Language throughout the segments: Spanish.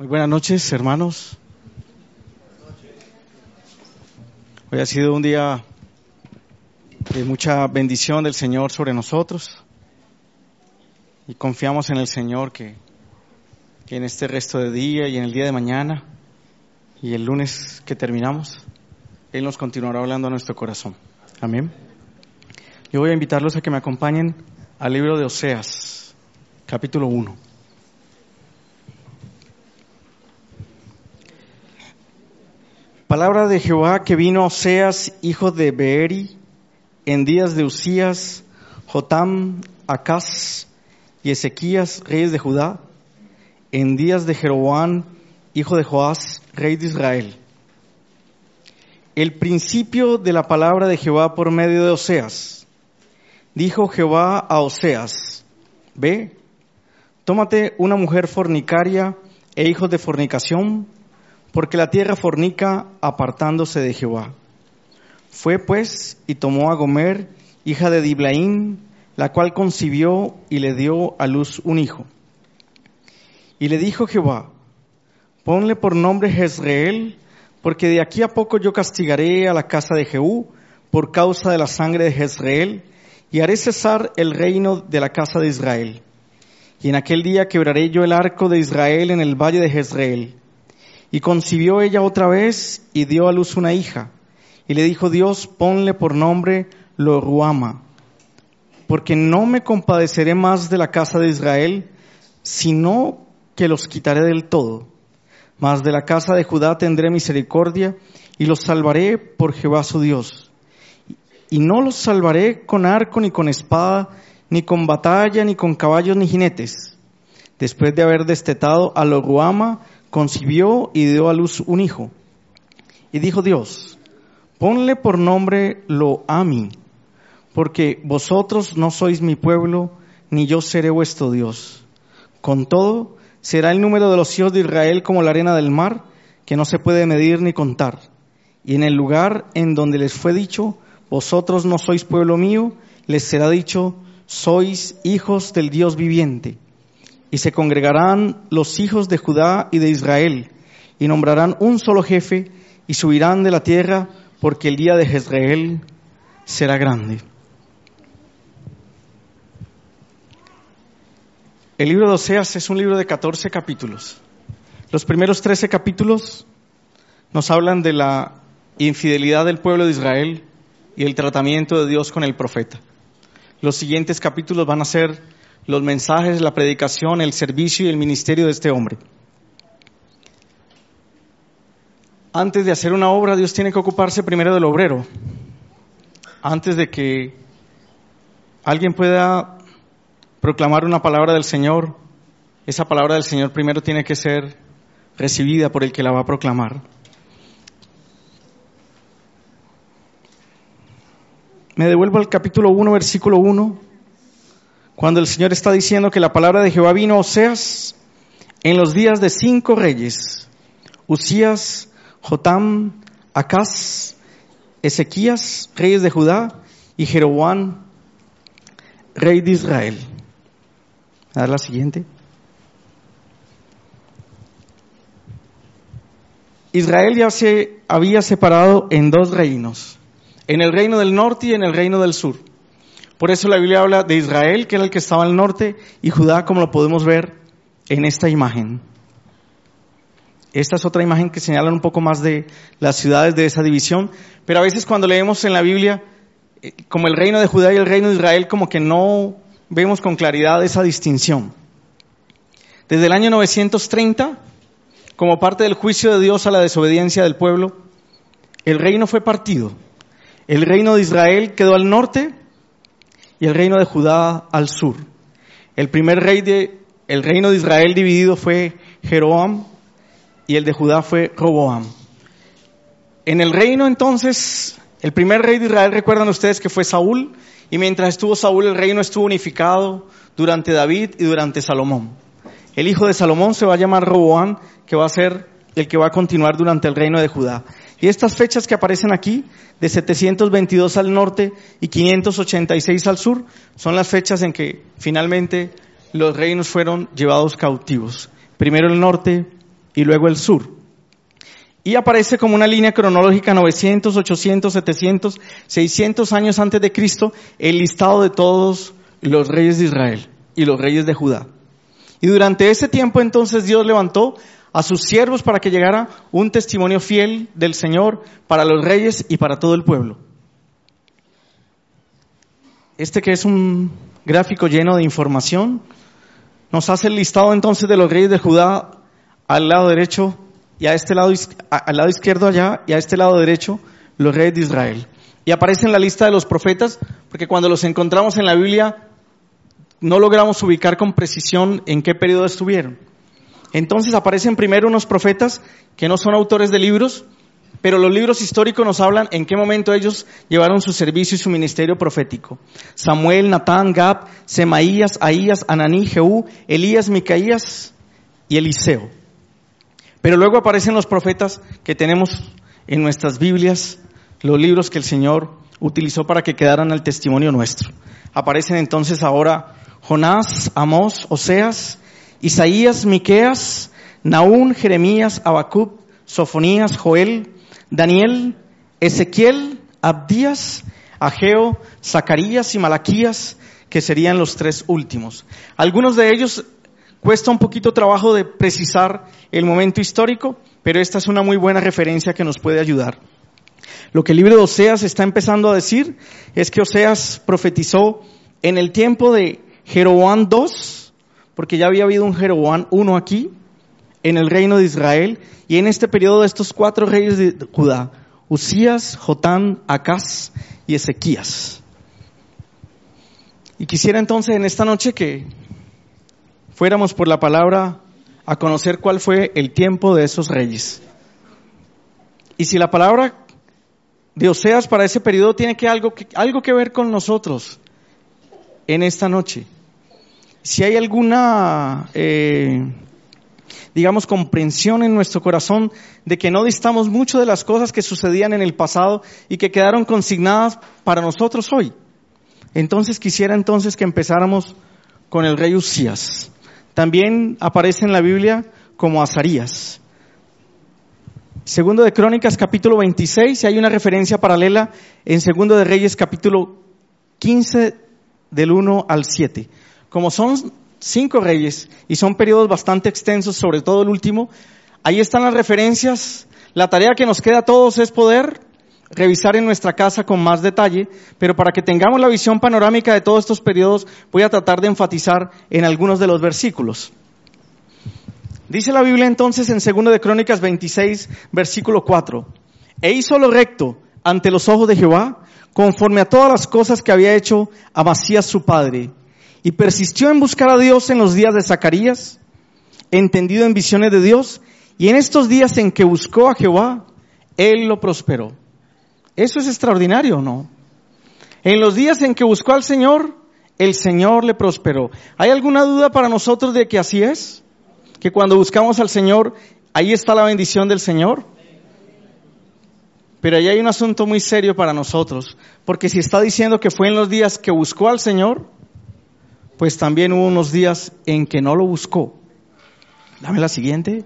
Muy buenas noches, hermanos. Hoy ha sido un día de mucha bendición del Señor sobre nosotros y confiamos en el Señor que en este resto de día y en el día de mañana y el lunes que terminamos, Él nos continuará hablando a nuestro corazón. Amén. Yo voy a invitarlos a que me acompañen al libro de Oseas, capítulo 1. Palabra de Jehová que vino a Oseas, hijo de Beeri, en días de Usías, Jotam, Acaz y Ezequías, reyes de Judá, en días de Jeroboam, hijo de Joás, rey de Israel. El principio de la palabra de Jehová por medio de Oseas. Dijo Jehová a Oseas: Ve, tómate una mujer fornicaria e hijos de fornicación, porque la tierra fornica apartándose de Jehová. Fue pues y tomó a Gomer, hija de Diblaim, la cual concibió y le dio a luz un hijo. Y le dijo Jehová: Ponle por nombre Jezreel, porque de aquí a poco yo castigaré a la casa de Jehú por causa de la sangre de Jezreel, y haré cesar el reino de la casa de Israel. Y en aquel día quebraré yo el arco de Israel en el valle de Jezreel. Y concibió ella otra vez y dio a luz una hija. Y le dijo Dios: Ponle por nombre Lo-ruhama, porque no me compadeceré más de la casa de Israel, sino que los quitaré del todo. Mas de la casa de Judá tendré misericordia y los salvaré por Jehová su Dios. Y no los salvaré con arco ni con espada, ni con batalla, ni con caballos ni jinetes. Después de haber destetado a Lo-ruhama, concibió y dio a luz un hijo. Y dijo Dios: Ponle por nombre Lo-ami, porque vosotros no sois mi pueblo, ni yo seré vuestro Dios. Con todo, será el número de los hijos de Israel como la arena del mar, que no se puede medir ni contar. Y en el lugar en donde les fue dicho: Vosotros no sois pueblo mío, les será dicho: Sois hijos del Dios viviente. Y se congregarán los hijos de Judá y de Israel, y nombrarán un solo jefe, y subirán de la tierra, porque el día de Jezreel será grande. El libro de Oseas es un libro de 14 capítulos. Los primeros 13 capítulos nos hablan de la infidelidad del pueblo de Israel y el tratamiento de Dios con el profeta. Los siguientes capítulos van a ser los mensajes, la predicación, el servicio y el ministerio de este hombre. Antes de hacer una obra, Dios tiene que ocuparse primero del obrero. Antes de que alguien pueda proclamar una palabra del Señor, esa palabra del Señor primero tiene que ser recibida por el que la va a proclamar. Me devuelvo al capítulo 1, versículo 1. Cuando el Señor está diciendo que la palabra de Jehová vino a Oseas en los días de 5 reyes: Usías, Jotam, Acaz, Ezequías, reyes de Judá, y Jeroboam, rey de Israel. A ver la siguiente. Israel ya se había separado en 2 reinos, en el reino del norte y en el reino del sur. Por eso la Biblia habla de Israel, que era el que estaba al norte, y Judá, como lo podemos ver en esta imagen. Esta es otra imagen que señala un poco más de las ciudades de esa división, pero a veces cuando leemos en la Biblia, como el reino de Judá y el reino de Israel, como que no vemos con claridad esa distinción. Desde el año 930, como parte del juicio de Dios a la desobediencia del pueblo, el reino fue partido. El reino de Israel quedó al norte y el reino de Judá al sur. El primer rey el reino de Israel dividido fue Jeroboam y el de Judá fue Roboam. En el reino entonces, el primer rey de Israel, recuerdan ustedes que fue Saúl, y mientras estuvo Saúl el reino estuvo unificado durante David y durante Salomón. El hijo de Salomón se va a llamar Roboam, que va a ser el que va a continuar durante el reino de Judá. Y estas fechas que aparecen aquí, de 722 al norte y 586 al sur, son las fechas en que finalmente los reinos fueron llevados cautivos. Primero el norte y luego el sur. Y aparece como una línea cronológica 900, 800, 700, 600 años antes de Cristo el listado de todos los reyes de Israel y los reyes de Judá. Y durante ese tiempo entonces Dios levantó a sus siervos para que llegara un testimonio fiel del Señor para los reyes y para todo el pueblo. Este que es un gráfico lleno de información, nos hace el listado entonces de los reyes de Judá al lado derecho y a este lado, al lado izquierdo allá y a este lado derecho los reyes de Israel. Y aparece en la lista de los profetas, porque cuando los encontramos en la Biblia no logramos ubicar con precisión en qué periodo estuvieron. Entonces aparecen primero unos profetas que no son autores de libros, pero los libros históricos nos hablan en qué momento ellos llevaron su servicio y su ministerio profético. Samuel, Natán, Gad, Semaías, Ahías, Ananí, Jehú, Elías, Micaías y Eliseo. Pero luego aparecen los profetas que tenemos en nuestras Biblias, los libros que el Señor utilizó para que quedaran al testimonio nuestro. Aparecen entonces ahora Jonás, Amós, Oseas, Isaías, Miqueas, Nahum, Jeremías, Habacuc, Sofonías, Joel, Daniel, Ezequiel, Abdías, Ageo, Zacarías y Malaquías, que serían los tres últimos. Algunos de ellos cuesta un poquito trabajo de precisar el momento histórico, pero esta es una muy buena referencia que nos puede ayudar. Lo que el libro de Oseas está empezando a decir es que Oseas profetizó en el tiempo de Jeroboam II, porque ya había habido un Jeroboam I aquí, en el reino de Israel, y en este periodo de estos 4 reyes de Judá, Usías, Jotán, Acaz y Ezequías. Y quisiera entonces en esta noche que fuéramos por la palabra a conocer cuál fue el tiempo de esos reyes. Y si la palabra de Oseas para ese periodo tiene algo que ver con nosotros en esta noche. Si hay alguna, comprensión en nuestro corazón de que no distamos mucho de las cosas que sucedían en el pasado y que quedaron consignadas para nosotros hoy. Entonces quisiera que empezáramos con el rey Usías. También aparece en la Biblia como Azarías. Segundo de Crónicas capítulo 26, y hay una referencia paralela en Segundo de Reyes capítulo 15 del 1 al 7. Como son 5 reyes y son periodos bastante extensos, sobre todo el último, ahí están las referencias. La tarea que nos queda a todos es poder revisar en nuestra casa con más detalle, pero para que tengamos la visión panorámica de todos estos periodos, voy a tratar de enfatizar en algunos de los versículos. Dice la Biblia entonces en 2 de Crónicas 26, versículo 4, e hizo lo recto ante los ojos de Jehová, conforme a todas las cosas que había hecho Amasías su padre, y persistió en buscar a Dios en los días de Zacarías, entendido en visiones de Dios, y en estos días en que buscó a Jehová, él lo prosperó. Eso es extraordinario, ¿no? En los días en que buscó al Señor, el Señor le prosperó. ¿Hay alguna duda para nosotros de que así es? Que cuando buscamos al Señor, ahí está la bendición del Señor. Pero ahí hay un asunto muy serio para nosotros, porque si está diciendo que fue en los días que buscó al Señor, pues también hubo unos días en que no lo buscó. Dame la siguiente.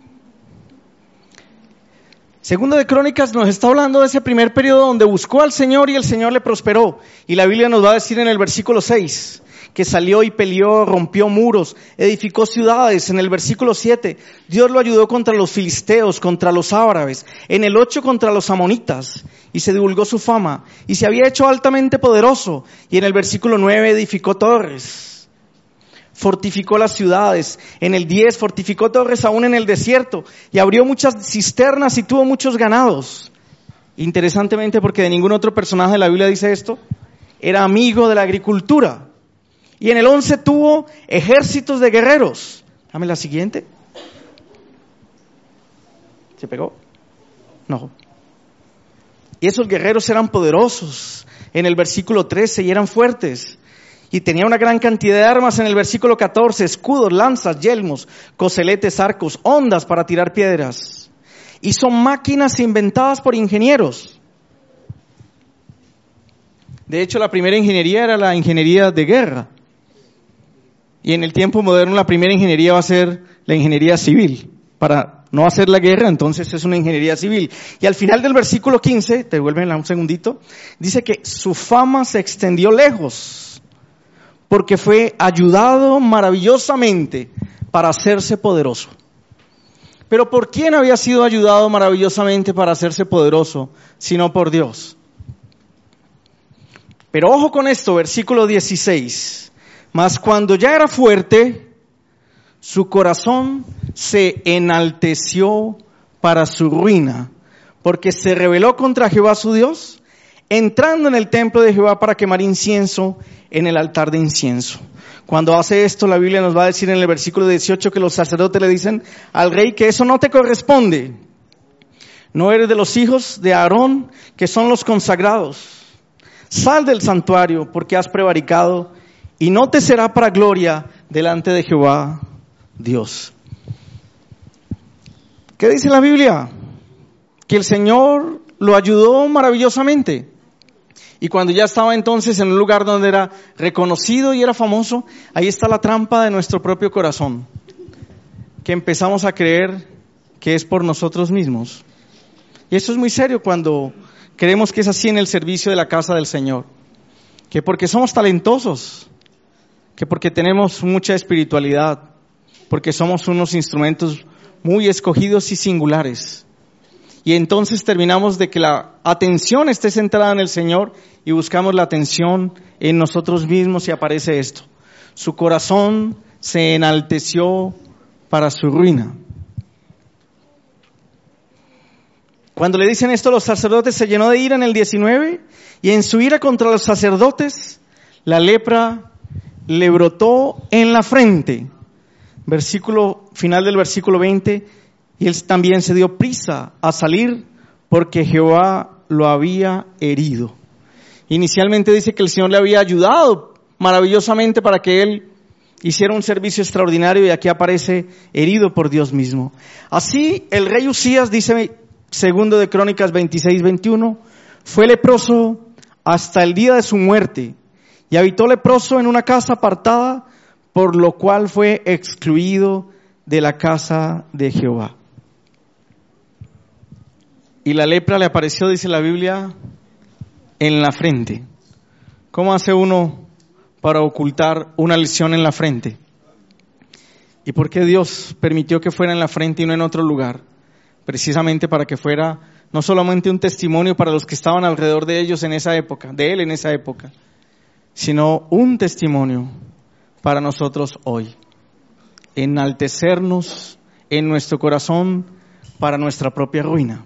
Segunda de Crónicas nos está hablando de ese primer periodo donde buscó al Señor y el Señor le prosperó. Y la Biblia nos va a decir en el versículo 6, que salió y peleó, rompió muros, edificó ciudades. En el versículo 7, Dios lo ayudó contra los filisteos, contra los árabes. En el 8, contra los amonitas. Y se divulgó su fama. Y se había hecho altamente poderoso. Y en el versículo 9, edificó torres. Fortificó las ciudades. En el 10, fortificó torres aún en el desierto. Y abrió muchas cisternas y tuvo muchos ganados. Interesantemente, porque de ningún otro personaje de la Biblia dice esto, era amigo de la agricultura. Y en el 11 tuvo ejércitos de guerreros. Dame la siguiente. ¿Se pegó? No. Y esos guerreros eran poderosos. En el versículo 13, y eran fuertes. Y tenía una gran cantidad de armas en el versículo 14, escudos, lanzas, yelmos, coseletes, arcos, hondas para tirar piedras. Y son máquinas inventadas por ingenieros. De hecho, la primera ingeniería era la ingeniería de guerra. Y en el tiempo moderno la primera ingeniería va a ser la ingeniería civil, para no hacer la guerra, entonces es una ingeniería civil. Y al final del versículo 15, te vuelven un segundito, dice que su fama se extendió lejos, porque fue ayudado maravillosamente para hacerse poderoso. Pero ¿por quién había sido ayudado maravillosamente para hacerse poderoso, sino por Dios? Pero ojo con esto, versículo 16. Mas cuando ya era fuerte, su corazón se enalteció para su ruina, porque se rebeló contra Jehová su Dios, entrando en el templo de Jehová para quemar incienso en el altar de incienso. Cuando hace esto, la Biblia nos va a decir en el versículo 18 que los sacerdotes le dicen al rey que eso no te corresponde. No eres de los hijos de Aarón, que son los consagrados. Sal del santuario, porque has prevaricado, y no te será para gloria delante de Jehová Dios. ¿Qué dice la Biblia? Que el Señor lo ayudó maravillosamente. Y cuando ya estaba entonces en un lugar donde era reconocido y era famoso, ahí está la trampa de nuestro propio corazón, que empezamos a creer que es por nosotros mismos. Y eso es muy serio cuando creemos que es así en el servicio de la casa del Señor, que porque somos talentosos, que porque tenemos mucha espiritualidad, porque somos unos instrumentos muy escogidos y singulares. Y entonces terminamos de que la atención esté centrada en el Señor y buscamos la atención en nosotros mismos y aparece esto. Su corazón se enalteció para su ruina. Cuando le dicen esto a los sacerdotes, se llenó de ira en el 19, y en su ira contra los sacerdotes, la lepra le brotó en la frente. Final del versículo 20, y él también se dio prisa a salir porque Jehová lo había herido. Inicialmente dice que el Señor le había ayudado maravillosamente para que él hiciera un servicio extraordinario, y aquí aparece herido por Dios mismo. Así el rey Usías, dice segundo de Crónicas 26-21, fue leproso hasta el día de su muerte, y habitó leproso en una casa apartada, por lo cual fue excluido de la casa de Jehová. Y la lepra le apareció, dice la Biblia, en la frente. ¿Cómo hace uno para ocultar una lesión en la frente? ¿Y por qué Dios permitió que fuera en la frente y no en otro lugar? Precisamente para que fuera no solamente un testimonio para los que estaban alrededor de ellos en esa época, de él en esa época, sino un testimonio para nosotros hoy. Enaltecernos en nuestro corazón para nuestra propia ruina.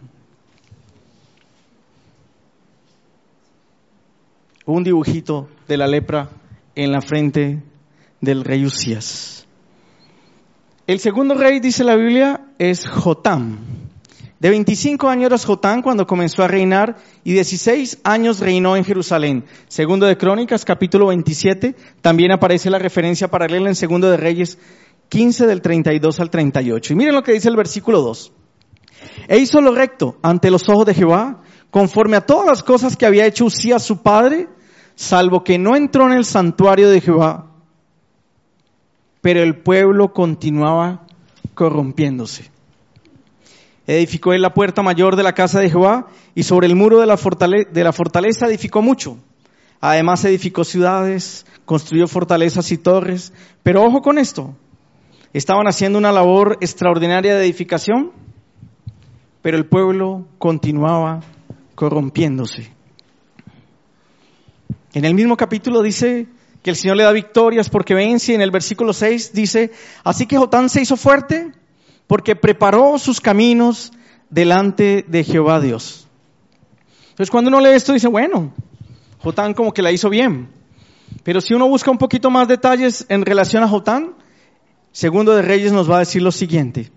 Un dibujito de la lepra en la frente del rey Usías. El segundo rey, dice la Biblia, es Jotam. De 25 años era Jotam cuando comenzó a reinar, y 16 años reinó en Jerusalén. Segundo de Crónicas, capítulo 27, también aparece la referencia paralela en Segundo de Reyes 15 del 32 al 38. Y miren lo que dice el versículo 2. E hizo lo recto ante los ojos de Jehová, conforme a todas las cosas que había hecho Usías su padre, salvo que no entró en el santuario de Jehová. Pero el pueblo continuaba corrompiéndose. Edificó él la puerta mayor de la casa de Jehová, y sobre el muro de la fortaleza edificó mucho. Además edificó ciudades, construyó fortalezas y torres. Pero ojo con esto, estaban haciendo una labor extraordinaria de edificación, pero el pueblo continuaba corrompiéndose. En el mismo capítulo dice que el Señor le da victorias porque vence. En el versículo 6 dice, así que Jotam se hizo fuerte porque preparó sus caminos delante de Jehová Dios. Entonces cuando uno lee esto dice, bueno, Jotam como que la hizo bien. Pero si uno busca un poquito más detalles en relación a Jotam, Segundo de Reyes nos va a decir lo siguiente.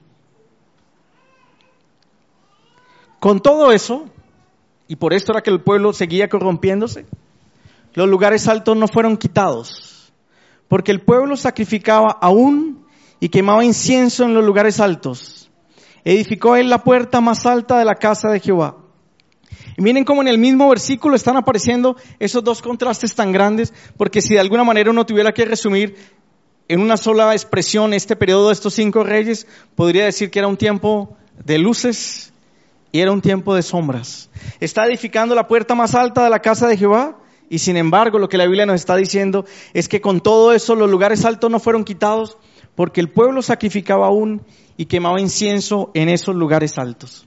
Con todo eso, y por esto era que el pueblo seguía corrompiéndose, los lugares altos no fueron quitados, porque el pueblo sacrificaba aún y quemaba incienso en los lugares altos. Edificó él la puerta más alta de la casa de Jehová. Y miren cómo en el mismo versículo están apareciendo esos dos contrastes tan grandes, porque si de alguna manera uno tuviera que resumir en una sola expresión, este periodo de estos 5 reyes, podría decir que era un tiempo de luces y era un tiempo de sombras. Está edificando la puerta más alta de la casa de Jehová, y sin embargo lo que la Biblia nos está diciendo es que con todo eso los lugares altos no fueron quitados, porque el pueblo sacrificaba aún y quemaba incienso en esos lugares altos.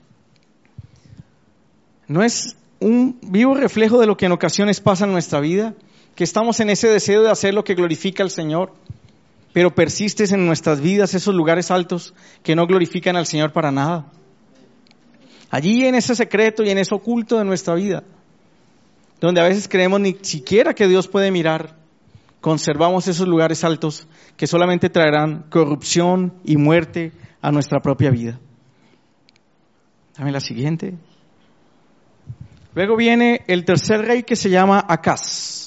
¿No es un vivo reflejo de lo que en ocasiones pasa en nuestra vida? Que estamos en ese deseo de hacer lo que glorifica al Señor, pero persistes en nuestras vidas esos lugares altos que no glorifican al Señor para nada. Allí en ese secreto y en ese oculto de nuestra vida, donde a veces creemos ni siquiera que Dios puede mirar, conservamos esos lugares altos que solamente traerán corrupción y muerte a nuestra propia vida. Dame la siguiente. Luego viene el tercer rey, que se llama Acaz.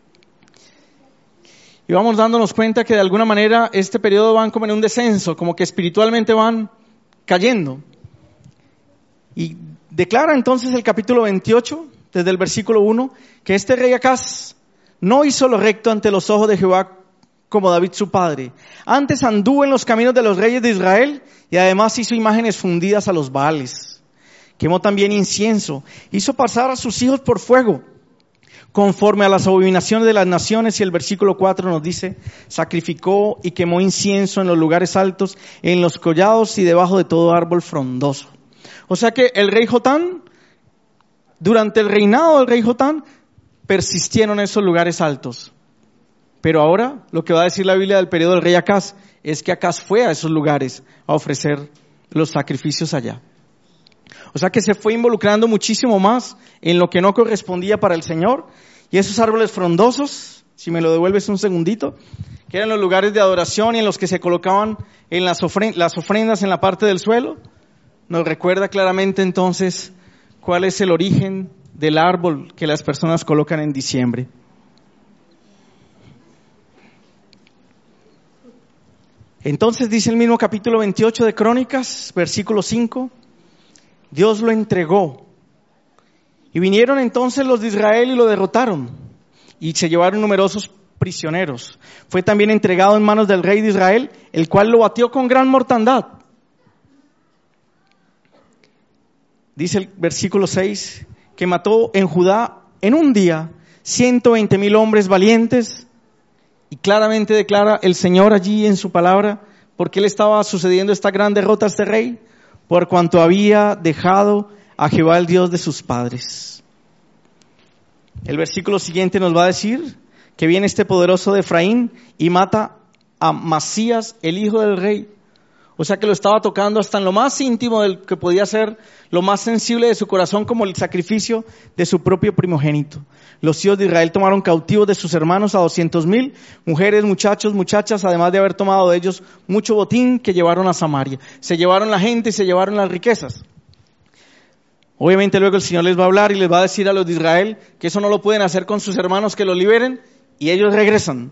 Y vamos dándonos cuenta que de alguna manera este periodo van como en un descenso, como que espiritualmente van cayendo. Y declara entonces el capítulo 28, desde el versículo 1, que este rey Acaz no hizo lo recto ante los ojos de Jehová como David su padre. Antes anduvo en los caminos de los reyes de Israel y además hizo imágenes fundidas a los Baales. Quemó también incienso, hizo pasar a sus hijos por fuego, conforme a las abominaciones de las naciones, y el versículo 4 nos dice, sacrificó y quemó incienso en los lugares altos, en los collados y debajo de todo árbol frondoso. O sea que el rey Jotán, durante el reinado del rey Jotán, persistieron esos lugares altos. Pero ahora, lo que va a decir la Biblia del periodo del rey Acaz, es que Acaz fue a esos lugares a ofrecer los sacrificios allá. O sea que se fue involucrando muchísimo más en lo que no correspondía para el Señor. Y esos árboles frondosos, si me lo devuelves un segundito, que eran los lugares de adoración y en los que se colocaban en las ofrendas en la parte del suelo, nos recuerda claramente entonces cuál es el origen del árbol que las personas colocan en diciembre. Entonces dice el mismo capítulo 28 de Crónicas, versículo 5, Dios lo entregó. Y vinieron entonces los de Israel y lo derrotaron, y se llevaron numerosos prisioneros. Fue también entregado en manos del rey de Israel, el cual lo batió con gran mortandad. Dice el versículo 6, que mató en Judá en un día 120,000 hombres valientes, y claramente declara el Señor allí en su palabra, por qué le estaba sucediendo esta gran derrota a este rey, por cuanto había dejado a Jehová el Dios de sus padres. El versículo siguiente nos va a decir que viene este poderoso de Efraín y mata a Masías, el hijo del rey. O sea que lo estaba tocando hasta en lo más íntimo del que podía ser, lo más sensible de su corazón, como el sacrificio de su propio primogénito. Los hijos de Israel tomaron cautivos de sus hermanos a 200,000, mujeres, muchachos, muchachas, además de haber tomado de ellos mucho botín que llevaron a Samaria. Se llevaron la gente y se llevaron las riquezas. Obviamente luego el Señor les va a hablar y les va a decir a los de Israel que eso no lo pueden hacer con sus hermanos, que los liberen, y ellos regresan.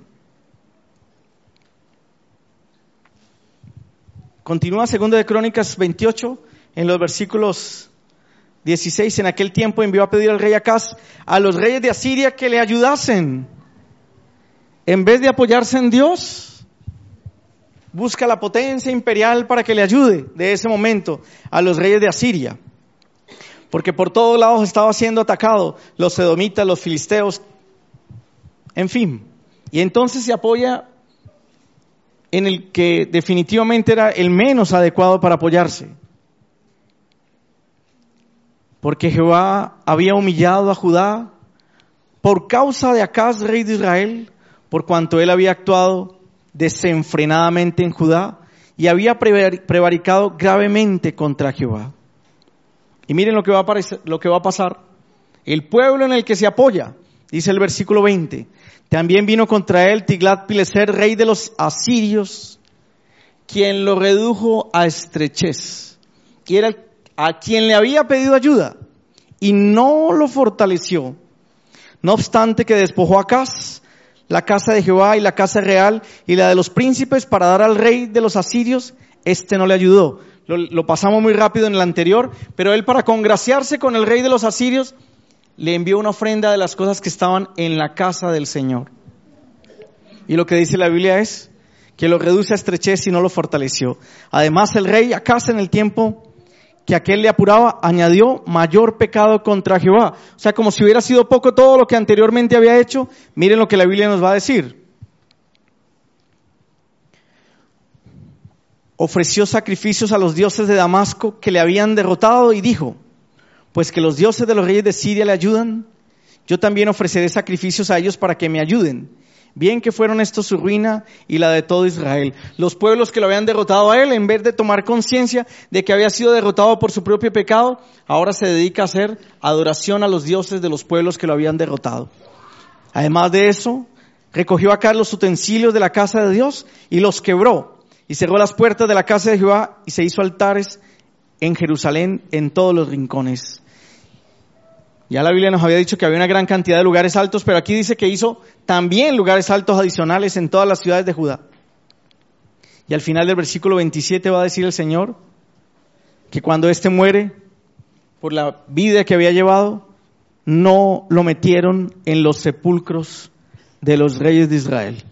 Continúa 2 de Crónicas 28, en los versículos 16. En aquel tiempo envió a pedir al rey Acaz a los reyes de Asiria que le ayudasen. En vez de apoyarse en Dios, busca la potencia imperial para que le ayude de ese momento a los reyes de Asiria. Porque por todos lados estaba siendo atacado, los edomitas, los filisteos, en fin. Y entonces se apoya en el que definitivamente era el menos adecuado para apoyarse. Porque Jehová había humillado a Judá por causa de Acaz, rey de Israel, por cuanto él había actuado desenfrenadamente en Judá y había prevaricado gravemente contra Jehová. Y miren lo que va a pasar. El pueblo en el que se apoya, dice el versículo 20, también vino contra él Tiglat-Pileser, rey de los asirios, quien lo redujo a estrechez. Y era a quien le había pedido ayuda y no lo fortaleció. No obstante que despojó a Acaz, la casa de Jehová y la casa real y la de los príncipes para dar al rey de los asirios, no le ayudó. Lo pasamos muy rápido en el anterior, pero él, para congraciarse con el rey de los asirios, le envió una ofrenda de las cosas que estaban en la casa del Señor. Y lo que dice la Biblia es que lo reduce a estrechez y no lo fortaleció. Además, el rey Acaz, en el tiempo que aquel le apuraba, añadió mayor pecado contra Jehová. O sea, como si hubiera sido poco todo lo que anteriormente había hecho. Miren lo que la Biblia nos va a decir. Ofreció sacrificios a los dioses de Damasco que le habían derrotado y dijo: pues que los dioses de los reyes de Siria le ayudan, yo también ofreceré sacrificios a ellos para que me ayuden. Bien que fueron estos su ruina y la de todo Israel. Los pueblos que lo habían derrotado a él, en vez de tomar conciencia de que había sido derrotado por su propio pecado, ahora se dedica a hacer adoración a los dioses de los pueblos que lo habían derrotado. Además de eso, recogió acá los utensilios de la casa de Dios y los quebró, y cerró las puertas de la casa de Jehová, y se hizo altares en Jerusalén en todos los rincones. Ya la Biblia nos había dicho que había una gran cantidad de lugares altos, pero aquí dice que hizo también lugares altos adicionales en todas las ciudades de Judá. Y al final del versículo 27 va a decir el Señor que cuando éste muere, por la vida que había llevado, no lo metieron en los sepulcros de los reyes de Israel.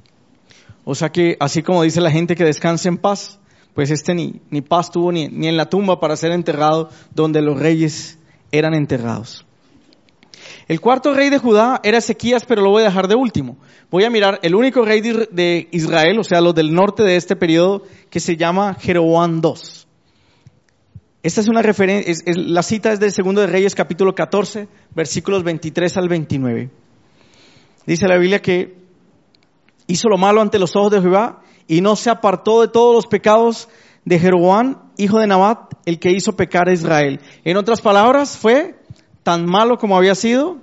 O sea que, así como dice la gente que descanse en paz, pues ni paz tuvo ni en la tumba para ser enterrado donde los reyes eran enterrados. El cuarto rey de Judá era Ezequías, pero lo voy a dejar de último. Voy a mirar el único rey de Israel, o sea, los del norte de este periodo, que se llama Jeroboam II. Esta es una referencia, la cita es del Segundo de Reyes, capítulo 14, versículos 23 al 29. Dice la Biblia que hizo lo malo ante los ojos de Jehová y no se apartó de todos los pecados de Jeroboam, hijo de Nabat, el que hizo pecar a Israel. En otras palabras, fue tan malo como había sido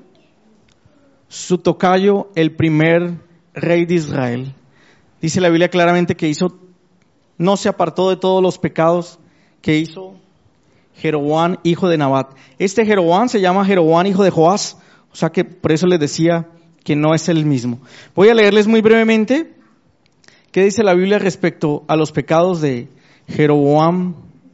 su tocayo, el primer rey de Israel. Dice la Biblia claramente que no se apartó de todos los pecados que hizo Jeroboam, hijo de Nabat. Este Jeroboam se llama Jeroboam, hijo de Joás, o sea que por eso les decía que no es el mismo. Voy a leerles muy brevemente qué dice la Biblia respecto a los pecados de Jeroboam,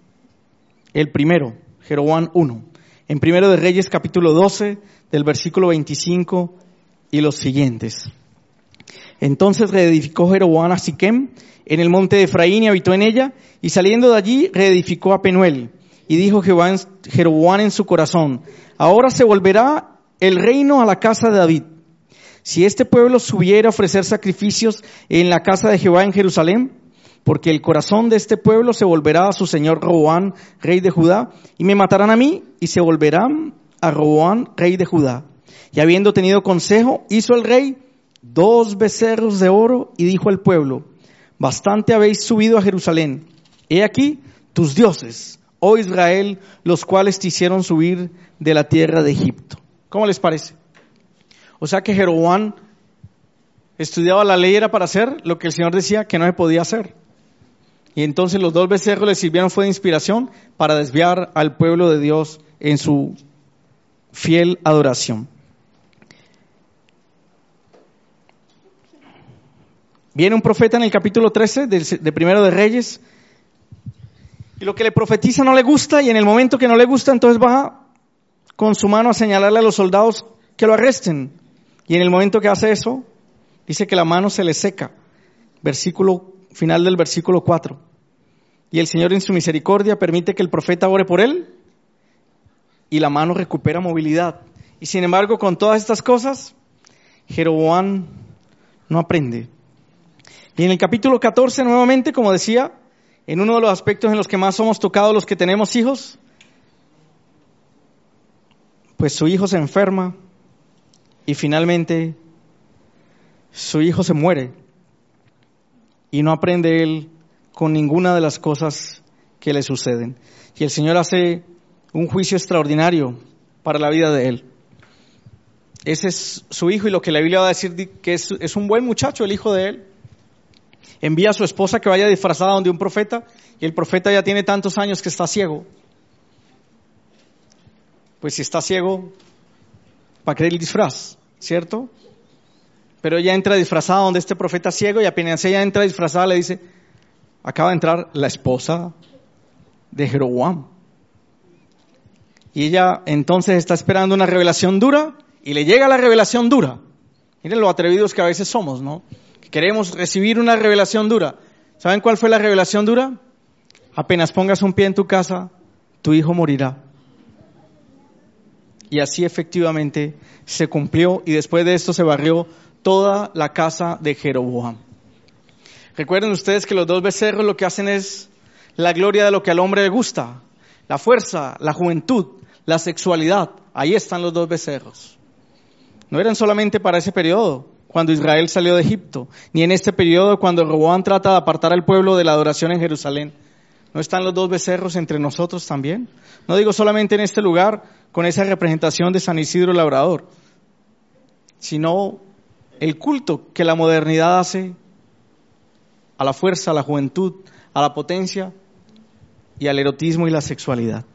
el primero, Jeroboam 1. En Primero de Reyes, capítulo 12, del versículo 25 y los siguientes. Entonces reedificó Jeroboam a Siquem en el monte de Efraín y habitó en ella, y saliendo de allí reedificó a Penuel. Y dijo Jeroboam en su corazón: ahora se volverá el reino a la casa de David. Si este pueblo subiera a ofrecer sacrificios en la casa de Jehová en Jerusalén, porque el corazón de este pueblo se volverá a su señor Roboam, rey de Judá, y me matarán a mí, y se volverán a Roboam, rey de Judá. Y habiendo tenido consejo, hizo el rey 2 becerros de oro, y dijo al pueblo: bastante habéis subido a Jerusalén. He aquí tus dioses, oh Israel, los cuales te hicieron subir de la tierra de Egipto. ¿Cómo les parece? O sea que Jeroboam estudiaba la ley, era para hacer lo que el Señor decía que no se podía hacer. Y entonces los 2 becerros le sirvieron, fue de inspiración para desviar al pueblo de Dios en su fiel adoración. Viene un profeta en el capítulo 13 de Primero de Reyes, y lo que le profetiza no le gusta, y en el momento que no le gusta, entonces va con su mano a señalarle a los soldados que lo arresten. Y en el momento que hace eso, dice que la mano se le seca. Final del versículo 4. Y el Señor en su misericordia permite que el profeta ore por él y la mano recupera movilidad. Y sin embargo, con todas estas cosas, Jeroboam no aprende. Y en el capítulo 14, nuevamente, como decía, en uno de los aspectos en los que más somos tocados los que tenemos hijos, pues su hijo se enferma y finalmente su hijo se muere. Y no aprende él con ninguna de las cosas que le suceden. Y el Señor hace un juicio extraordinario para la vida de él. Ese es su hijo, y lo que la Biblia va a decir que es un buen muchacho, el hijo de él. Envía a su esposa que vaya disfrazada donde un profeta, y el profeta ya tiene tantos años que está ciego. Pues si está ciego, ¿para qué el disfraz? ¿Cierto? Pero ella entra disfrazada donde este profeta ciego, y apenas ella entra disfrazada le dice: acaba de entrar la esposa de Jeroboam. Y ella entonces está esperando una revelación dura, y le llega la revelación dura. Miren lo atrevidos que a veces somos, ¿no? Queremos recibir una revelación dura. ¿Saben cuál fue la revelación dura? Apenas pongas un pie en tu casa, tu hijo morirá. Y así efectivamente se cumplió, y después de esto se barrió toda la casa de Jeroboam. Recuerden ustedes que los 2 becerros lo que hacen es la gloria de lo que al hombre le gusta: la fuerza, la juventud, la sexualidad. Ahí están los 2 becerros. No eran solamente para ese periodo, cuando Israel salió de Egipto, ni en este periodo cuando Roboam trata de apartar al pueblo de la adoración en Jerusalén. ¿No están los 2 becerros entre nosotros también? No digo solamente en este lugar, con esa representación de San Isidro Labrador, sino el culto que la modernidad hace a la fuerza, a la juventud, a la potencia y al erotismo y la sexualidad.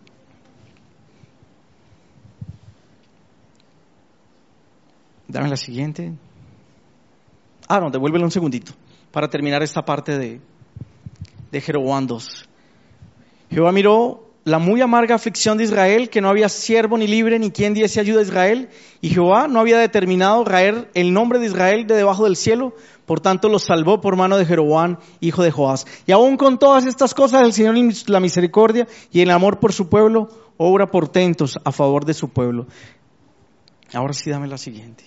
Dame la siguiente. No, devuélvelo un segundito para terminar esta parte de Jeroboam 2. Jehová miró la muy amarga aflicción de Israel, que no había siervo ni libre ni quien diese ayuda a Israel, y Jehová no había determinado raer el nombre de Israel de debajo del cielo, por tanto los salvó por mano de Jeroboam, hijo de Joás. Y aún con todas estas cosas, el Señor, la misericordia y el amor por su pueblo, obra portentos a favor de su pueblo. Ahora sí, dame la siguiente.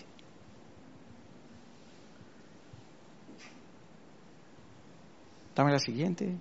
Dame la siguiente.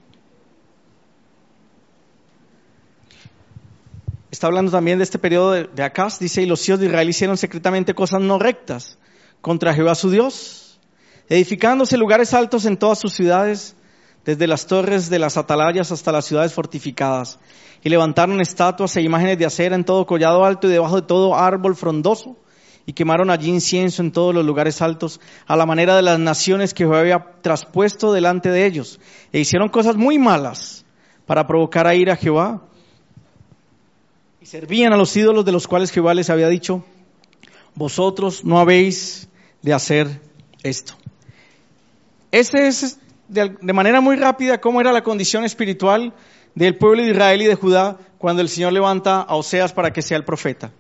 Está hablando también de este periodo de Acaz. Dice: y los hijos de Israel hicieron secretamente cosas no rectas contra Jehová su Dios, edificándose lugares altos en todas sus ciudades, desde las torres de las atalayas hasta las ciudades fortificadas. Y levantaron estatuas e imágenes de acera en todo collado alto y debajo de todo árbol frondoso, y quemaron allí incienso en todos los lugares altos, a la manera de las naciones que Jehová había traspuesto delante de ellos. E hicieron cosas muy malas para provocar a ira a Jehová, y servían a los ídolos de los cuales Jehová les había dicho: vosotros no habéis de hacer esto. Este es, de manera muy rápida, cómo era la condición espiritual del pueblo de Israel y de Judá cuando el Señor levanta a Oseas para que sea el profeta.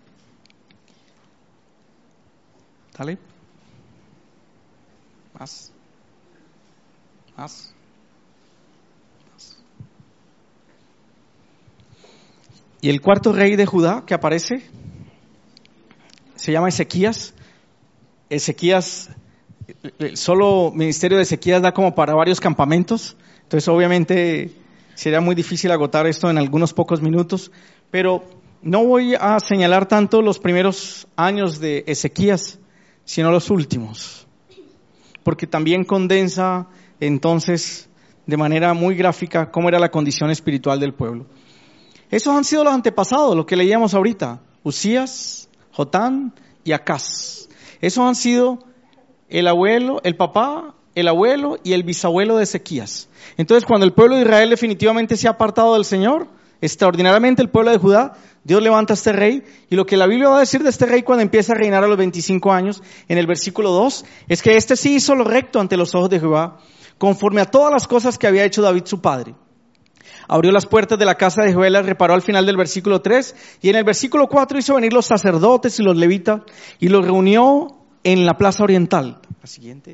¿Dale? Más. Y el cuarto rey de Judá que aparece se llama Ezequías. Ezequías, el solo ministerio de Ezequías da como para varios campamentos, entonces obviamente sería muy difícil agotar esto en algunos pocos minutos, pero no voy a señalar tanto los primeros años de Ezequías, sino los últimos, porque también condensa entonces de manera muy gráfica cómo era la condición espiritual del pueblo. Esos han sido los antepasados, lo que leíamos ahorita: Usías, Jotam y Acaz. Esos han sido el abuelo, el papá, el abuelo y el bisabuelo de Ezequías. Entonces, cuando el pueblo de Israel definitivamente se ha apartado del Señor, extraordinariamente el pueblo de Judá, Dios levanta a este rey, y lo que la Biblia va a decir de este rey cuando empieza a reinar a los 25 años, en el versículo 2, es que este sí hizo lo recto ante los ojos de Jehová, conforme a todas las cosas que había hecho David su padre. Abrió las puertas de la casa de Jehová y las reparó al final del versículo 3, y en el versículo 4 hizo venir los sacerdotes y los levitas, y los reunió en la plaza oriental. La siguiente.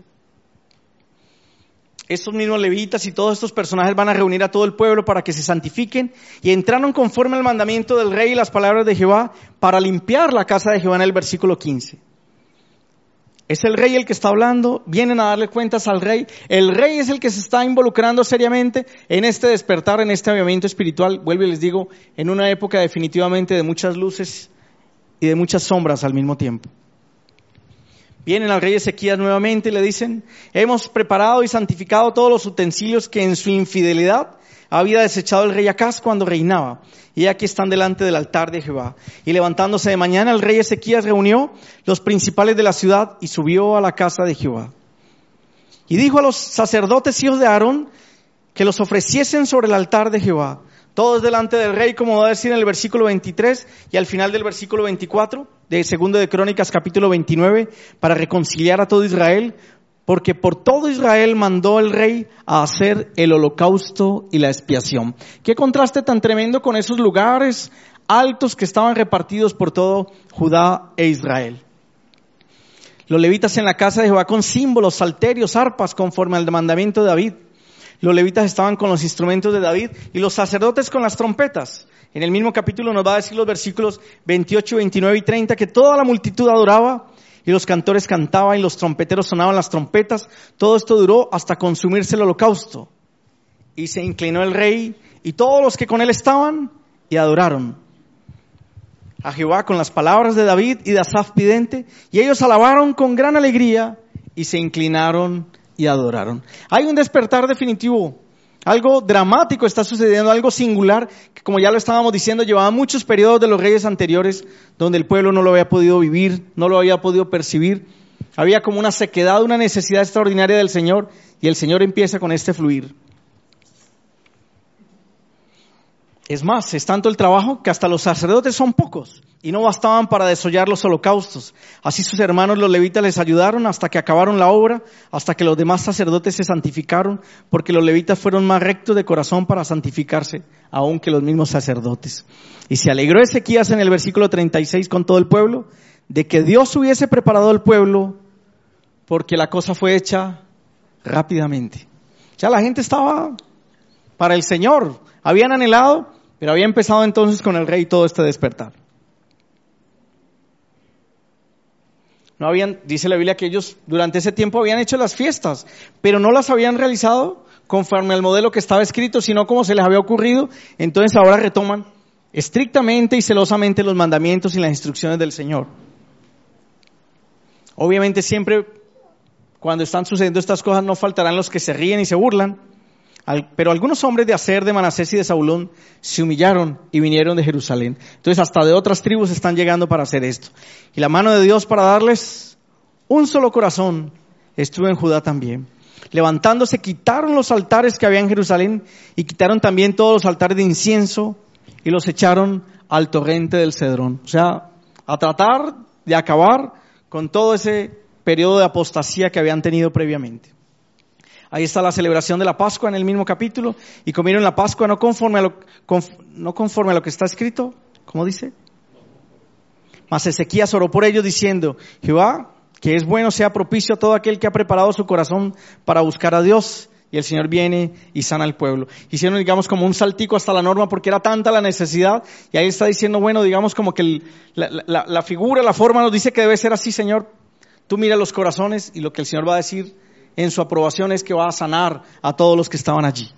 Estos mismos levitas y todos estos personajes van a reunir a todo el pueblo para que se santifiquen, y entraron conforme al mandamiento del rey y las palabras de Jehová para limpiar la casa de Jehová en el versículo 15. Es el rey el que está hablando, vienen a darle cuentas al rey. El rey es el que se está involucrando seriamente en este despertar, en este avivamiento espiritual. Vuelvo y les digo, en una época definitivamente de muchas luces y de muchas sombras al mismo tiempo. Vienen al rey Ezequías nuevamente y le dicen: hemos preparado y santificado todos los utensilios que en su infidelidad había desechado el rey Acaz cuando reinaba, y aquí están delante del altar de Jehová. Y levantándose de mañana, el rey Ezequías reunió los principales de la ciudad y subió a la casa de Jehová. Y dijo a los sacerdotes hijos de Aarón que los ofreciesen sobre el altar de Jehová, todos delante del rey, como va a decir en el versículo 23 y al final del versículo 24 de Segundo de Crónicas capítulo 29, para reconciliar a todo Israel, porque por todo Israel mandó el rey a hacer el holocausto y la expiación. Qué contraste tan tremendo con esos lugares altos que estaban repartidos por todo Judá e Israel. Los levitas en la casa de Jehová con símbolos, salterios, arpas, conforme al mandamiento de David. Los levitas estaban con los instrumentos de David y los sacerdotes con las trompetas. En el mismo capítulo nos va a decir los versículos 28, 29 y 30 que toda la multitud adoraba y los cantores cantaban y los trompeteros sonaban las trompetas. Todo esto duró hasta consumirse el holocausto. Y se inclinó el rey y todos los que con él estaban y adoraron a Jehová con las palabras de David y de Asaf vidente, y ellos alabaron con gran alegría y se inclinaron y adoraron. Hay un despertar definitivo, algo dramático está sucediendo, algo singular, que como ya lo estábamos diciendo, llevaba muchos periodos de los reyes anteriores donde el pueblo no lo había podido vivir, no lo había podido percibir. Había como una sequedad, una necesidad extraordinaria del Señor, y el Señor empieza con este fluir. Es más, es tanto el trabajo que hasta los sacerdotes son pocos y no bastaban para desollar los holocaustos. Así sus hermanos los levitas les ayudaron hasta que acabaron la obra, hasta que los demás sacerdotes se santificaron, porque los levitas fueron más rectos de corazón para santificarse, aún que los mismos sacerdotes. Y se alegró Ezequías en el versículo 36 con todo el pueblo, de que Dios hubiese preparado al pueblo, porque la cosa fue hecha rápidamente. Ya la gente estaba para el Señor, habían anhelado, pero había empezado entonces con el rey todo este despertar. No habían, dice la Biblia, que ellos durante ese tiempo habían hecho las fiestas, pero no las habían realizado conforme al modelo que estaba escrito, sino como se les había ocurrido. Entonces ahora retoman estrictamente y celosamente los mandamientos y las instrucciones del Señor. Obviamente siempre cuando están sucediendo estas cosas no faltarán los que se ríen y se burlan. Pero algunos hombres de Aser, de Manasés y de Zabulón se humillaron y vinieron de Jerusalén. Entonces hasta de otras tribus están llegando para hacer esto. Y la mano de Dios para darles un solo corazón estuvo en Judá también. Levantándose quitaron los altares que había en Jerusalén y quitaron también todos los altares de incienso y los echaron al torrente del Cedrón. O sea, a tratar de acabar con todo ese periodo de apostasía que habían tenido previamente. Ahí está la celebración de la Pascua en el mismo capítulo. Y comieron la Pascua no conforme a lo que está escrito, ¿cómo dice? Mas Ezequías oró por ellos diciendo: Jehová, que es bueno, sea propicio a todo aquel que ha preparado su corazón para buscar a Dios. Y el Señor viene y sana al pueblo. Hicieron, digamos, como un saltico hasta la norma porque era tanta la necesidad. Y ahí está diciendo, bueno, digamos como que la figura, la forma nos dice que debe ser así, Señor. Tú mira los corazones y lo que el Señor va a decir en su aprobación es que va a sanar a todos los que estaban allí.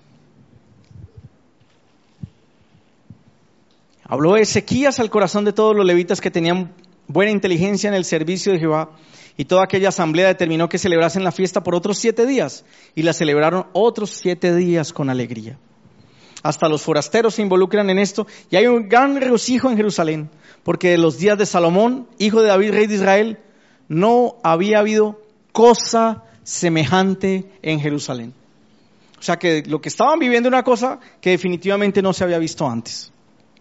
Habló Ezequías al corazón de todos los levitas que tenían buena inteligencia en el servicio de Jehová, y toda aquella asamblea determinó que celebrasen la fiesta por otros 7 días, y la celebraron otros 7 días con alegría. Hasta los forasteros se involucran en esto, y hay un gran regocijo en Jerusalén, porque de los días de Salomón, hijo de David, rey de Israel, no había habido cosa semejante en Jerusalén. O sea que lo que estaban viviendo era una cosa que definitivamente no se había visto antes.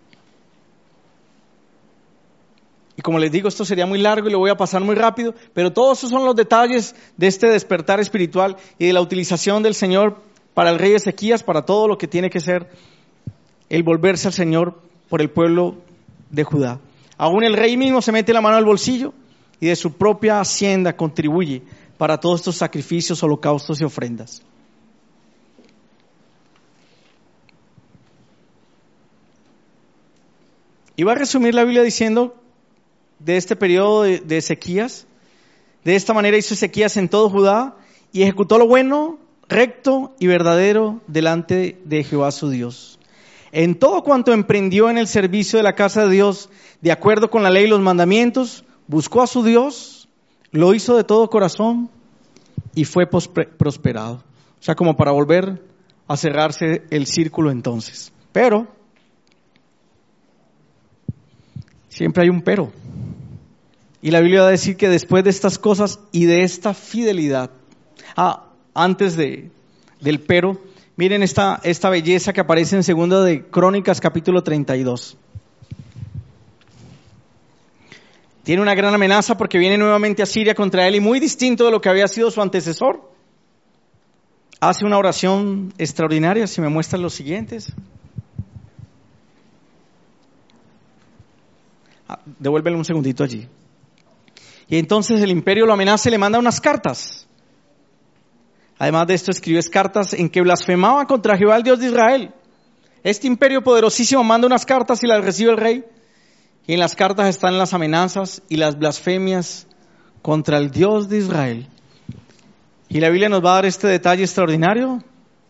Y como les digo, esto sería muy largo y lo voy a pasar muy rápido, pero todos esos son los detalles de este despertar espiritual y de la utilización del Señor para el rey Ezequías, para todo lo que tiene que ser el volverse al Señor por el pueblo de Judá. Aún el rey mismo se mete la mano al bolsillo y de su propia hacienda contribuye para todos estos sacrificios, holocaustos y ofrendas. Y va a resumir la Biblia diciendo de este periodo de Ezequías: de esta manera hizo Ezequías en todo Judá y ejecutó lo bueno, recto y verdadero delante de Jehová su Dios. En todo cuanto emprendió en el servicio de la casa de Dios, de acuerdo con la ley y los mandamientos, buscó a su Dios, lo hizo de todo corazón y fue prosperado. O sea, como para volver a cerrarse el círculo entonces. Pero, siempre hay un pero. Y la Biblia va a decir que después de estas cosas y de esta fidelidad, antes del pero, miren esta belleza que aparece en 2 de Crónicas capítulo 32. Tiene una gran amenaza porque viene nuevamente Asiria contra él y muy distinto de lo que había sido su antecesor. Hace una oración extraordinaria, si me muestran los siguientes. Devuélvele un segundito allí. Y entonces el imperio lo amenaza y le manda unas cartas. Además de esto, escribió cartas en que blasfemaba contra Jehová, el Dios de Israel. Este imperio poderosísimo manda unas cartas y las recibe el rey. Y en las cartas están las amenazas y las blasfemias contra el Dios de Israel. Y la Biblia nos va a dar este detalle extraordinario.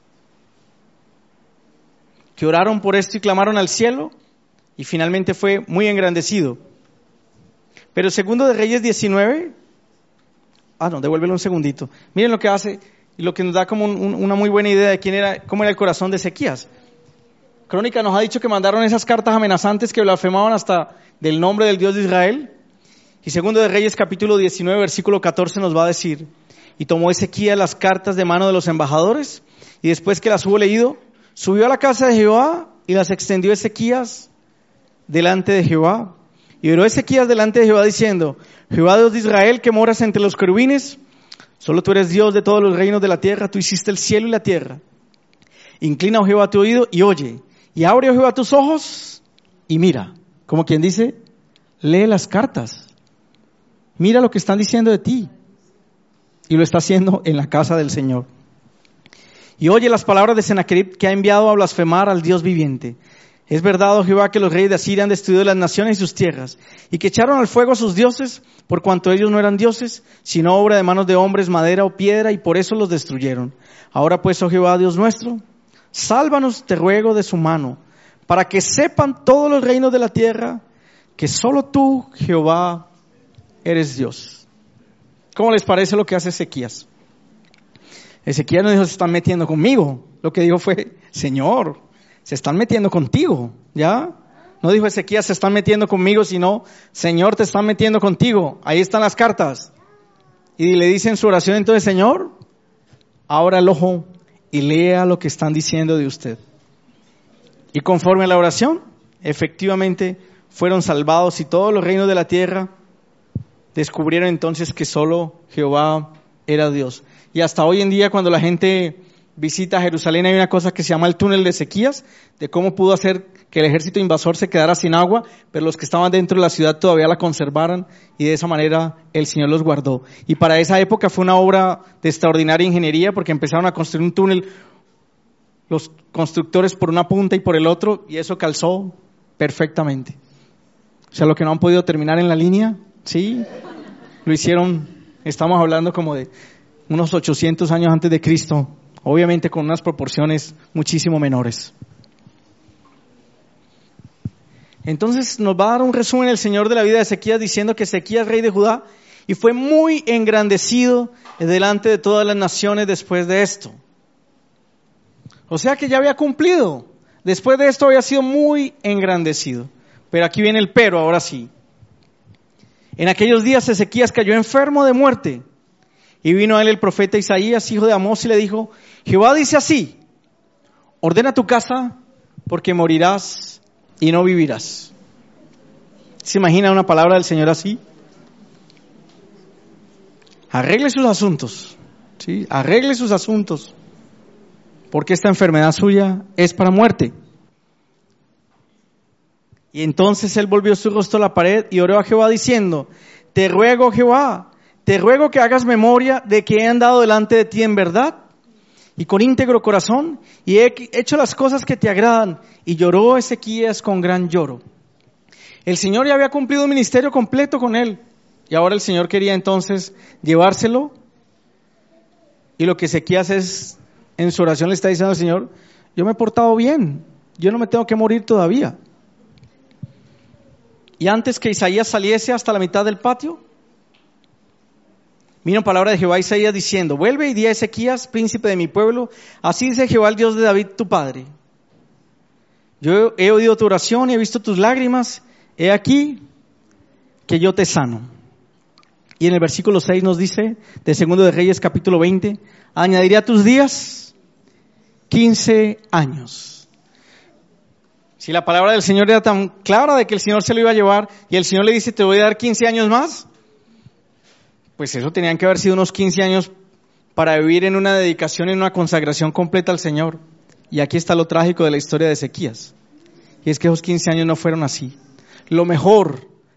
Que oraron por esto y clamaron al cielo. Y finalmente fue muy engrandecido. Pero segundo de Reyes 19. Devuélvelo un segundito. Miren lo que hace y lo que nos da como una muy buena idea de cómo era el corazón de Ezequías. Crónica nos ha dicho que mandaron esas cartas amenazantes que blasfemaban hasta del nombre del Dios de Israel. Y segundo de Reyes capítulo 19 versículo 14 nos va a decir: y tomó Ezequías las cartas de mano de los embajadores, y después que las hubo leído, subió a la casa de Jehová y las extendió Ezequías delante de Jehová. Y oró Ezequías delante de Jehová diciendo: Jehová Dios de Israel, que moras entre los querubines, solo tú eres Dios de todos los reinos de la tierra, tú hiciste el cielo y la tierra. Inclina, oh Jehová, tu oído y oye, y abre, oh Jehová, tus ojos y mira. Como quien dice, lee las cartas. Mira lo que están diciendo de ti. Y lo está haciendo en la casa del Señor. Y oye las palabras de Sennacherib, que ha enviado a blasfemar al Dios viviente. Es verdad, oh Jehová, que los reyes de Asiria han destruido las naciones y sus tierras, y que echaron al fuego a sus dioses, por cuanto ellos no eran dioses, sino obra de manos de hombres, madera o piedra, y por eso los destruyeron. Ahora pues, oh Jehová, Dios nuestro, sálvanos, te ruego, de su mano, para que sepan todos los reinos de la tierra que solo tú, Jehová, eres Dios. ¿Cómo les parece lo que hace Ezequías? Ezequías no dijo: se están metiendo conmigo. Lo que dijo fue: Señor, se están metiendo contigo, ¿ya? No dijo Ezequías: se están metiendo conmigo, sino: Señor, te están metiendo contigo. Ahí están las cartas. Y le dice en su oración entonces: Señor, abra el ojo y lea lo que están diciendo de usted. Y conforme a la oración, efectivamente fueron salvados, y todos los reinos de la tierra descubrieron entonces que solo Jehová era Dios. Y hasta hoy en día, cuando la gente visita Jerusalén, hay una cosa que se llama el túnel de Ezequías, de cómo pudo hacer que el ejército invasor se quedara sin agua, pero los que estaban dentro de la ciudad todavía la conservaran, y de esa manera el Señor los guardó. Y para esa época fue una obra de extraordinaria ingeniería, porque empezaron a construir un túnel, los constructores por una punta y por el otro, y eso calzó perfectamente. O sea, lo que no han podido terminar en la línea, sí, lo hicieron. Estamos hablando como de unos 800 años antes de Cristo, obviamente con unas proporciones muchísimo menores. Entonces nos va a dar un resumen el Señor de la vida de Ezequías, diciendo que Ezequías, rey de Judá, y fue muy engrandecido delante de todas las naciones después de esto. O sea que ya había cumplido. Después de esto había sido muy engrandecido. Pero aquí viene el pero, ahora sí. En aquellos días Ezequías cayó enfermo de muerte. Y vino a él el profeta Isaías, hijo de Amós, y le dijo: Jehová dice así: ordena tu casa, porque morirás y no vivirás. ¿Se imagina una palabra del Señor así? Arregle sus asuntos, ¿sí? Arregle sus asuntos, porque esta enfermedad suya es para muerte. Y entonces él volvió su rostro a la pared y oró a Jehová diciendo: te ruego, Jehová, te ruego que hagas memoria de que he andado delante de ti en verdad y con íntegro corazón, y he hecho las cosas que te agradan. Y lloró Ezequías con gran lloro. El Señor ya había cumplido un ministerio completo con él, y ahora el Señor quería entonces llevárselo. Y lo que Ezequías es, en su oración le está diciendo al Señor: yo me he portado bien, yo no me tengo que morir todavía. Y antes que Isaías saliese hasta la mitad del patio, vino palabra de Jehová a Isaías diciendo: vuelve y di a Ezequías, príncipe de mi pueblo, así dice Jehová, el Dios de David tu padre. Yo he oído tu oración y he visto tus lágrimas, he aquí que yo te sano. Y en el versículo 6 nos dice, de Segundo de Reyes capítulo 20, añadiré a tus días 15 años. Si la palabra del Señor era tan clara de que el Señor se lo iba a llevar, y el Señor le dice: te voy a dar 15 años más, pues eso tenían que haber sido unos 15 años para vivir en una dedicación, en una consagración completa al Señor. Y aquí está lo trágico de la historia de Ezequías. Y es que esos 15 años no fueron así. Lo mejor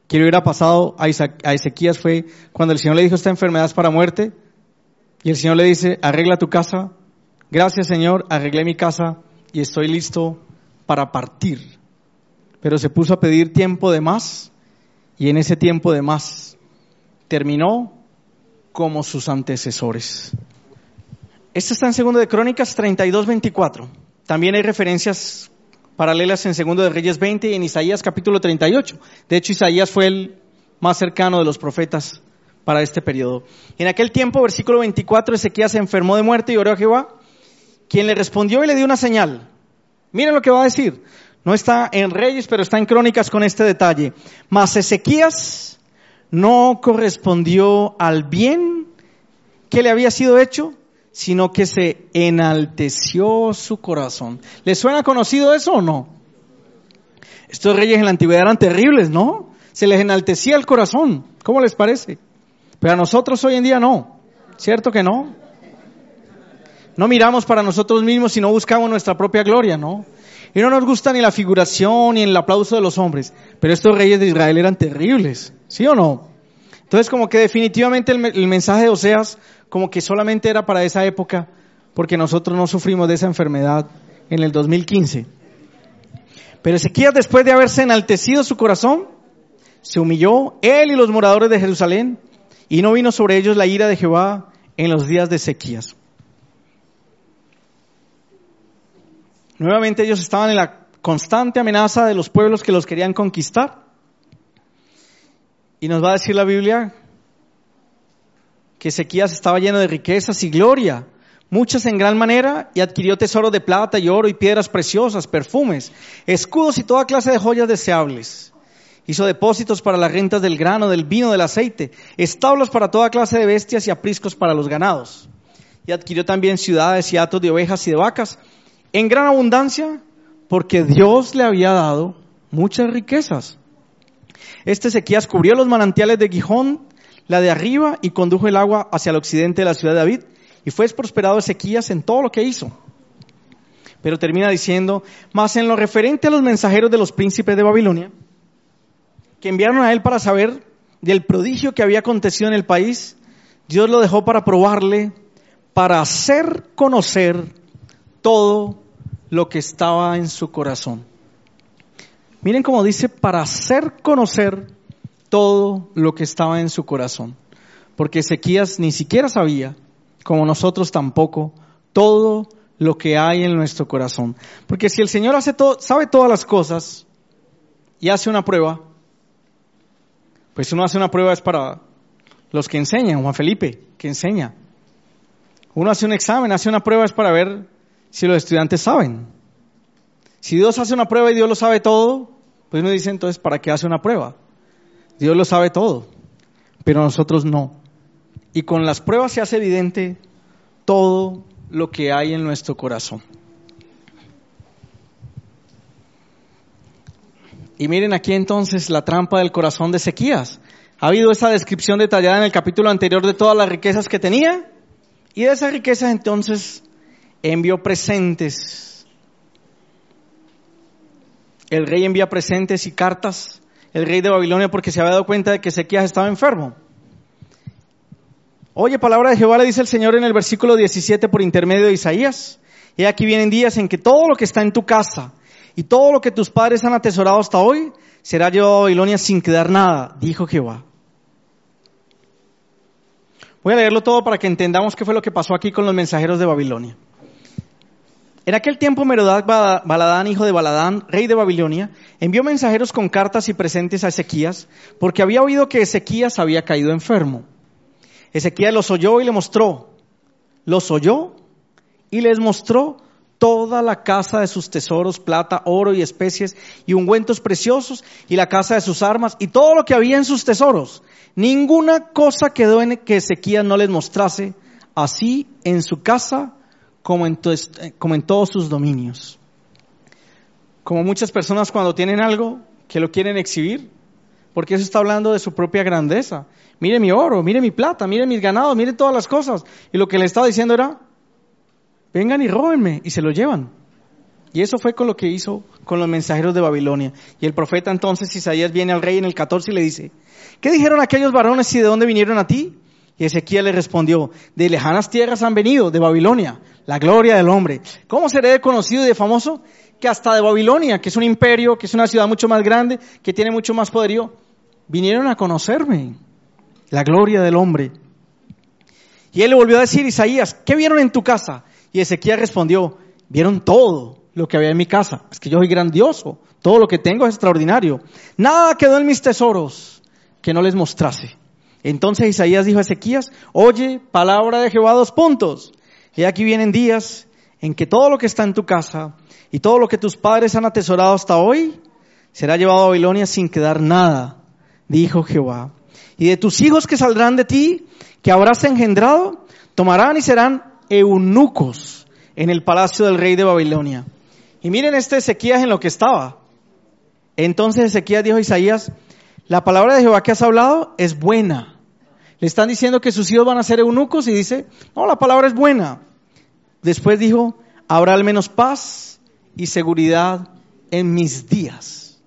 que le hubiera pasado a Ezequías fue cuando el Señor le dijo esta enfermedad es para muerte, y el Señor le dice, arregla tu casa. Gracias, Señor, arreglé mi casa y estoy listo para partir. Pero se puso a pedir tiempo de más, y en ese tiempo de más terminó como sus antecesores. Esto está en 2 de Crónicas 32:24. También hay referencias paralelas en 2 de Reyes 20 y en Isaías capítulo 38. De hecho, Isaías fue el más cercano de los profetas para este periodo. En aquel tiempo, versículo 24, Ezequías se enfermó de muerte y oró a Jehová, quien le respondió y le dio una señal. Miren lo que va a decir. No está en Reyes, pero está en Crónicas con este detalle. Mas Ezequías no correspondió al bien que le había sido hecho, sino que se enalteció su corazón. ¿Les suena conocido eso o no? Estos reyes en la antigüedad eran terribles, ¿no? Se les enaltecía el corazón. ¿Cómo les parece? Pero a nosotros hoy en día no. ¿Cierto que no? No miramos para nosotros mismos, sino buscamos nuestra propia gloria, ¿no? Y no nos gusta ni la figuración ni el aplauso de los hombres. Pero estos reyes de Israel eran terribles, ¿sí o no? Entonces como que definitivamente el mensaje de Oseas como que solamente era para esa época, porque nosotros no sufrimos de esa enfermedad en el 2015. Pero Ezequías, después de haberse enaltecido su corazón, se humilló, él y los moradores de Jerusalén, y no vino sobre ellos la ira de Jehová en los días de Ezequías. Nuevamente ellos estaban en la constante amenaza de los pueblos que los querían conquistar. Y nos va a decir la Biblia que Ezequías estaba lleno de riquezas y gloria, muchas en gran manera, y adquirió tesoros de plata y oro y piedras preciosas, perfumes, escudos y toda clase de joyas deseables. Hizo depósitos para las rentas del grano, del vino, del aceite, establos para toda clase de bestias y apriscos para los ganados. Y adquirió también ciudades y hatos de ovejas y de vacas en gran abundancia, porque Dios le había dado muchas riquezas. Este Ezequías cubrió los manantiales de Gihón, la de arriba, y condujo el agua hacia el occidente de la ciudad de David, y fue prosperado Ezequías en todo lo que hizo. Pero termina diciendo, mas en lo referente a los mensajeros de los príncipes de Babilonia, que enviaron a él para saber del prodigio que había acontecido en el país, Dios lo dejó para probarle, para hacer conocer todo lo que estaba en su corazón. Miren cómo dice, para hacer conocer todo lo que estaba en su corazón. Porque Ezequías ni siquiera sabía, como nosotros tampoco, todo lo que hay en nuestro corazón. Porque si el Señor sabe todas las cosas y hace una prueba, pues uno hace una prueba es para los que enseñan, Juan Felipe, que enseña. Uno hace un examen, hace una prueba es para ver si los estudiantes saben. Si Dios hace una prueba y Dios lo sabe todo, pues uno dice entonces, ¿para qué hace una prueba? Dios lo sabe todo, pero nosotros no. Y con las pruebas se hace evidente todo lo que hay en nuestro corazón. Y miren aquí entonces la trampa del corazón de Ezequías. Ha habido esa descripción detallada en el capítulo anterior de todas las riquezas que tenía, y de esas riquezas entonces envió presentes. El rey envía presentes y cartas, el rey de Babilonia, porque se había dado cuenta de que Ezequías estaba enfermo. Oye, palabra de Jehová, le dice el Señor en el versículo 17 por intermedio de Isaías. Y aquí vienen días en que todo lo que está en tu casa y todo lo que tus padres han atesorado hasta hoy será llevado a Babilonia sin quedar nada, dijo Jehová. Voy a leerlo todo para que entendamos qué fue lo que pasó aquí con los mensajeros de Babilonia. En aquel tiempo Merodach Baladán, hijo de Baladán, rey de Babilonia, envió mensajeros con cartas y presentes a Ezequías, porque había oído que Ezequías había caído enfermo. Ezequías los oyó y les mostró toda la casa de sus tesoros, plata, oro y especies y ungüentos preciosos, y la casa de sus armas y todo lo que había en sus tesoros. Ninguna cosa quedó en que Ezequías no les mostrase, así en su casa como en todos sus dominios. Como muchas personas cuando tienen algo que lo quieren exhibir, porque eso está hablando de su propia grandeza. Mire mi oro, mire mi plata, mire mis ganados, mire todas las cosas. Y lo que le estaba diciendo era, vengan y róbenme, y se lo llevan. Y eso fue con lo que hizo con los mensajeros de Babilonia. Y el profeta entonces Isaías viene al rey en el 14 y le dice, ¿qué dijeron aquellos varones y de dónde vinieron a ti? Y Ezequiel le respondió, de lejanas tierras han venido, de Babilonia, la gloria del hombre. ¿Cómo seré de conocido y de famoso? Que hasta de Babilonia, que es un imperio, que es una ciudad mucho más grande, que tiene mucho más poderío, vinieron a conocerme, la gloria del hombre. Y él le volvió a decir, Isaías, ¿qué vieron en tu casa? Y Ezequiel respondió, vieron todo lo que había en mi casa. Es que yo soy grandioso, todo lo que tengo es extraordinario. Nada quedó en mis tesoros que no les mostrase. Entonces Isaías dijo a Ezequías, oye, palabra de Jehová, 2 puntos. Y aquí vienen días en que todo lo que está en tu casa y todo lo que tus padres han atesorado hasta hoy será llevado a Babilonia sin quedar nada, dijo Jehová. Y de tus hijos que saldrán de ti, que habrás engendrado, tomarán y serán eunucos en el palacio del rey de Babilonia. Y miren Ezequías en lo que estaba. Entonces Ezequías dijo a Isaías, la palabra de Jehová que has hablado es buena. Le están diciendo que sus hijos van a ser eunucos y dice, no, la palabra es buena. Después dijo, habrá al menos paz y seguridad en mis días.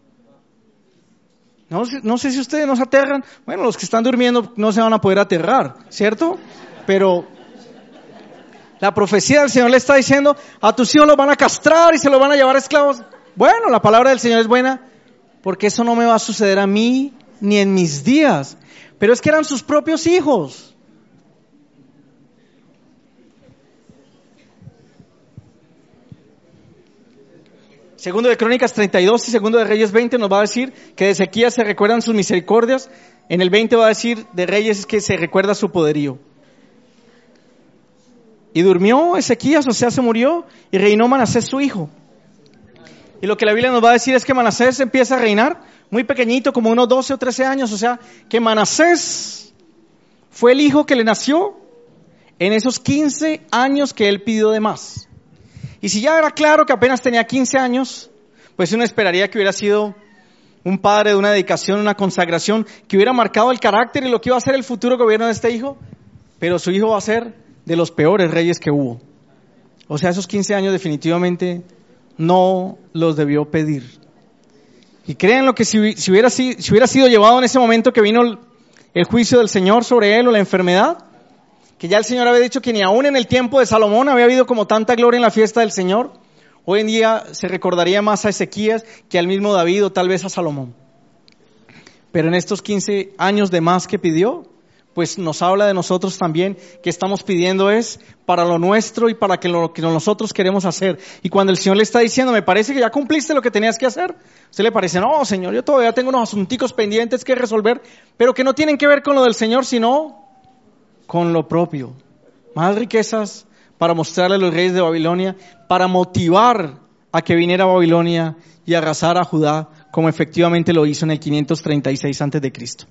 No sé si ustedes no se aterran. Bueno, los que están durmiendo no se van a poder aterrar, ¿cierto? Pero la profecía del Señor le está diciendo, a tus hijos los van a castrar y se los van a llevar esclavos. Bueno, la palabra del Señor es buena, porque eso no me va a suceder a mí ni en mis días. Pero es que eran sus propios hijos. Segundo de Crónicas 32 y segundo de Reyes 20 nos va a decir que de Ezequías se recuerdan sus misericordias. En el 20 va a decir de Reyes que se recuerda su poderío. Y durmió Ezequías, o sea, se murió, y reinó Manasés su hijo. Y lo que la Biblia nos va a decir es que Manasés empieza a reinar muy pequeñito, como unos 12 o 13 años. O sea, que Manasés fue el hijo que le nació en esos 15 años que él pidió de más. Y si ya era claro que apenas tenía 15 años, pues uno esperaría que hubiera sido un padre de una dedicación, una consagración, que hubiera marcado el carácter y lo que iba a ser el futuro gobierno de este hijo. Pero su hijo va a ser de los peores reyes que hubo. O sea, esos 15 años definitivamente no los debió pedir. Y créanlo que si hubiera sido llevado en ese momento que vino el juicio del Señor sobre él o la enfermedad, que ya el Señor había dicho que ni aún en el tiempo de Salomón había habido como tanta gloria en la fiesta del Señor, hoy en día se recordaría más a Ezequías que al mismo David o tal vez a Salomón. Pero en estos 15 años de más que pidió, pues nos habla de nosotros también, que estamos pidiendo es para lo nuestro y para lo que nosotros queremos hacer. Y cuando el Señor le está diciendo, me parece que ya cumpliste lo que tenías que hacer, a usted le parece, no, Señor, yo todavía tengo unos asunticos pendientes que resolver, pero que no tienen que ver con lo del Señor, sino con lo propio. Más riquezas para mostrarle a los reyes de Babilonia, para motivar a que viniera a Babilonia y arrasara a Judá, como efectivamente lo hizo en el 536 a.C.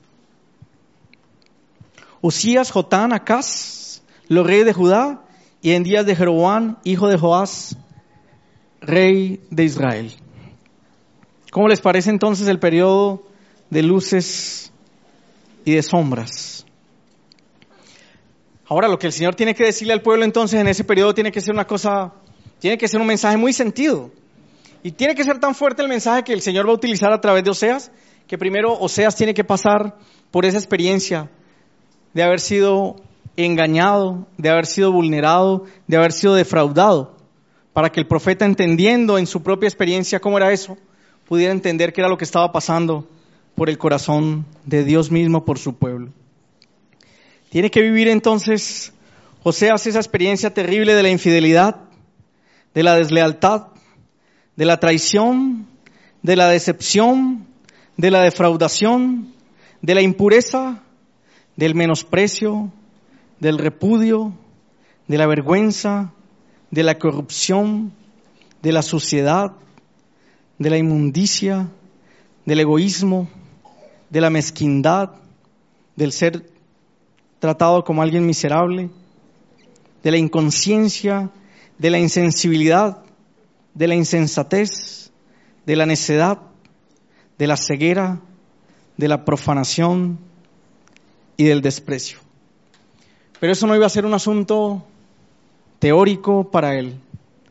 Usías, Jotán, Acaz, los reyes de Judá, y en días de Jeroboam, hijo de Joás, rey de Israel. ¿Cómo les parece entonces el periodo de luces y de sombras? Ahora, lo que el Señor tiene que decirle al pueblo entonces en ese periodo tiene que ser tiene que ser un mensaje muy sentido. Y tiene que ser tan fuerte el mensaje que el Señor va a utilizar a través de Oseas, que primero Oseas tiene que pasar por esa experiencia de haber sido engañado, de haber sido vulnerado, de haber sido defraudado, para que el profeta, entendiendo en su propia experiencia cómo era eso, pudiera entender qué era lo que estaba pasando por el corazón de Dios mismo por su pueblo. Tiene que vivir entonces Oseas esa experiencia terrible de la infidelidad, de la deslealtad, de la traición, de la decepción, de la defraudación, de la impureza, del menosprecio, del repudio, de la vergüenza, de la corrupción, de la suciedad, de la inmundicia, del egoísmo, de la mezquindad, del ser tratado como alguien miserable, de la inconsciencia, de la insensibilidad, de la insensatez, de la necedad, de la ceguera, de la profanación y del desprecio. Pero eso no iba a ser un asunto teórico para él,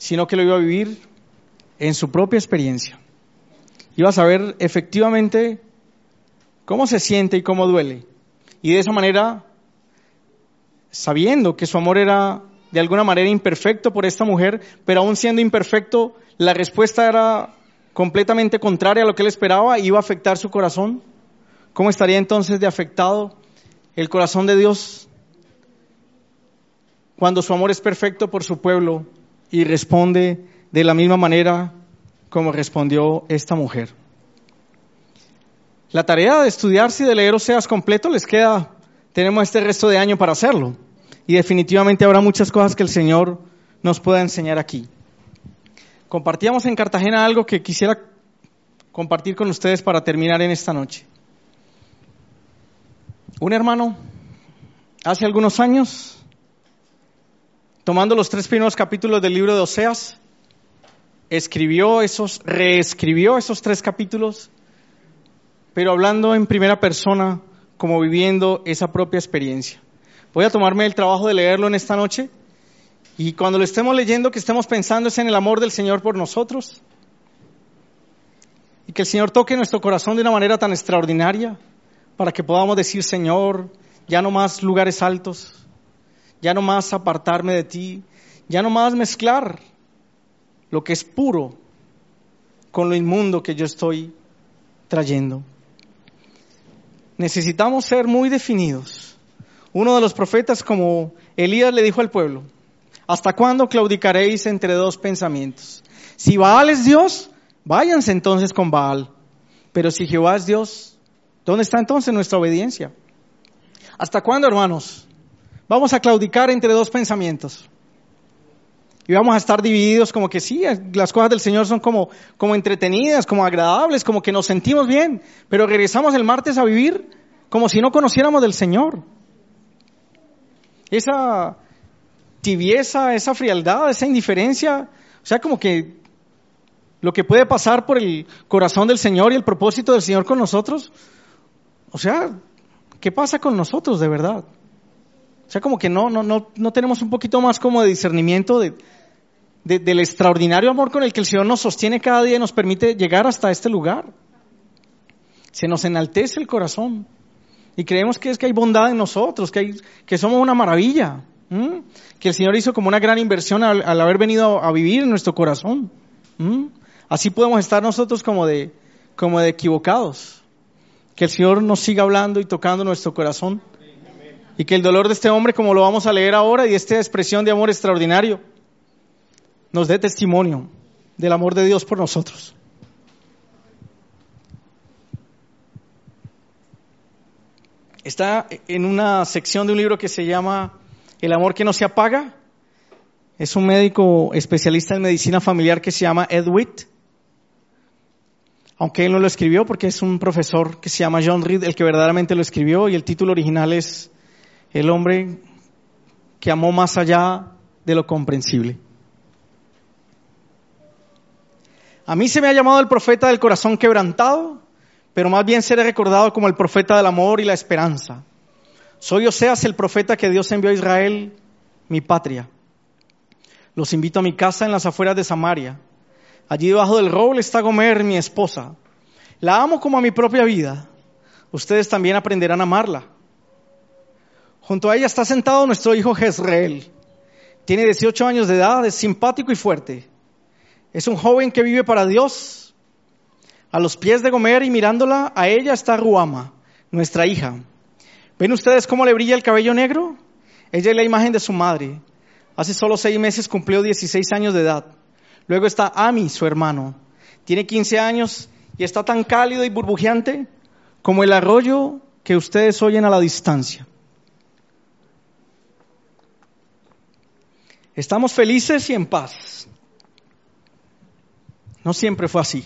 sino que lo iba a vivir en su propia experiencia. Iba a saber efectivamente cómo se siente y cómo duele. Y de esa manera, sabiendo que su amor era de alguna manera imperfecto por esta mujer, pero aún siendo imperfecto, la respuesta era completamente contraria a lo que él esperaba y iba a afectar su corazón. ¿Cómo estaría entonces de afectado el corazón de Dios cuando su amor es perfecto por su pueblo y responde de la misma manera como respondió esta mujer? La tarea de estudiarse y de leer Oseas completo les queda, tenemos este resto de año para hacerlo. Y definitivamente habrá muchas cosas que el Señor nos pueda enseñar aquí. Compartíamos en Cartagena algo que quisiera compartir con ustedes para terminar en esta noche. Un hermano, hace algunos años, tomando los 3 primeros capítulos del libro de Oseas, reescribió esos 3 capítulos, pero hablando en primera persona, como viviendo esa propia experiencia. Voy a tomarme el trabajo de leerlo en esta noche, y cuando lo estemos leyendo, que estemos pensando es en el amor del Señor por nosotros, y que el Señor toque nuestro corazón de una manera tan extraordinaria, para que podamos decir: Señor, ya no más lugares altos, ya no más apartarme de ti, ya no más mezclar lo que es puro con lo inmundo que yo estoy trayendo. Necesitamos ser muy definidos. Uno de los profetas, como Elías, le dijo al pueblo: ¿hasta cuándo claudicaréis entre 2 pensamientos? Si Baal es Dios, váyanse entonces con Baal. Pero si Jehová es Dios, ¿dónde está entonces nuestra obediencia? ¿Hasta cuándo, hermanos, vamos a claudicar entre 2 pensamientos? Y vamos a estar divididos como que sí, las cosas del Señor son como entretenidas, como agradables, como que nos sentimos bien, pero regresamos el martes a vivir como si no conociéramos del Señor. Esa tibieza, esa frialdad, esa indiferencia, o sea, como que lo que puede pasar por el corazón del Señor y el propósito del Señor con nosotros, o sea, ¿qué pasa con nosotros de verdad? O sea, como que no tenemos un poquito más como de discernimiento del extraordinario amor con el que el Señor nos sostiene cada día y nos permite llegar hasta este lugar. Se nos enaltece el corazón y creemos que hay bondad en nosotros, que somos una maravilla, que el Señor hizo como una gran inversión al haber venido a vivir en nuestro corazón. Así podemos estar nosotros como de equivocados. Que el Señor nos siga hablando y tocando nuestro corazón. Y que el dolor de este hombre, como lo vamos a leer ahora, y esta expresión de amor extraordinario, nos dé testimonio del amor de Dios por nosotros. Está en una sección de un libro que se llama El amor que no se apaga. Es un médico especialista en medicina familiar que se llama Ed Witt. Aunque él no lo escribió, porque es un profesor que se llama John Reed el que verdaderamente lo escribió, y el título original es El hombre que amó más allá de lo comprensible. A mí se me ha llamado el profeta del corazón quebrantado, pero más bien seré recordado como el profeta del amor y la esperanza. Soy Oseas, el profeta que Dios envió a Israel, mi patria. Los invito a mi casa en las afueras de Samaria. Allí debajo del roble está Gomer, mi esposa. La amo como a mi propia vida. Ustedes también aprenderán a amarla. Junto a ella está sentado nuestro hijo Jezreel. Tiene 18 años de edad, es simpático y fuerte. Es un joven que vive para Dios. A los pies de Gomer y mirándola, a ella está Ruama, nuestra hija. ¿Ven ustedes cómo le brilla el cabello negro? Ella es la imagen de su madre. Hace solo 6 meses cumplió 16 años de edad. Luego está Ami, su hermano. Tiene 15 años y está tan cálido y burbujeante como el arroyo que ustedes oyen a la distancia. Estamos felices y en paz. No siempre fue así.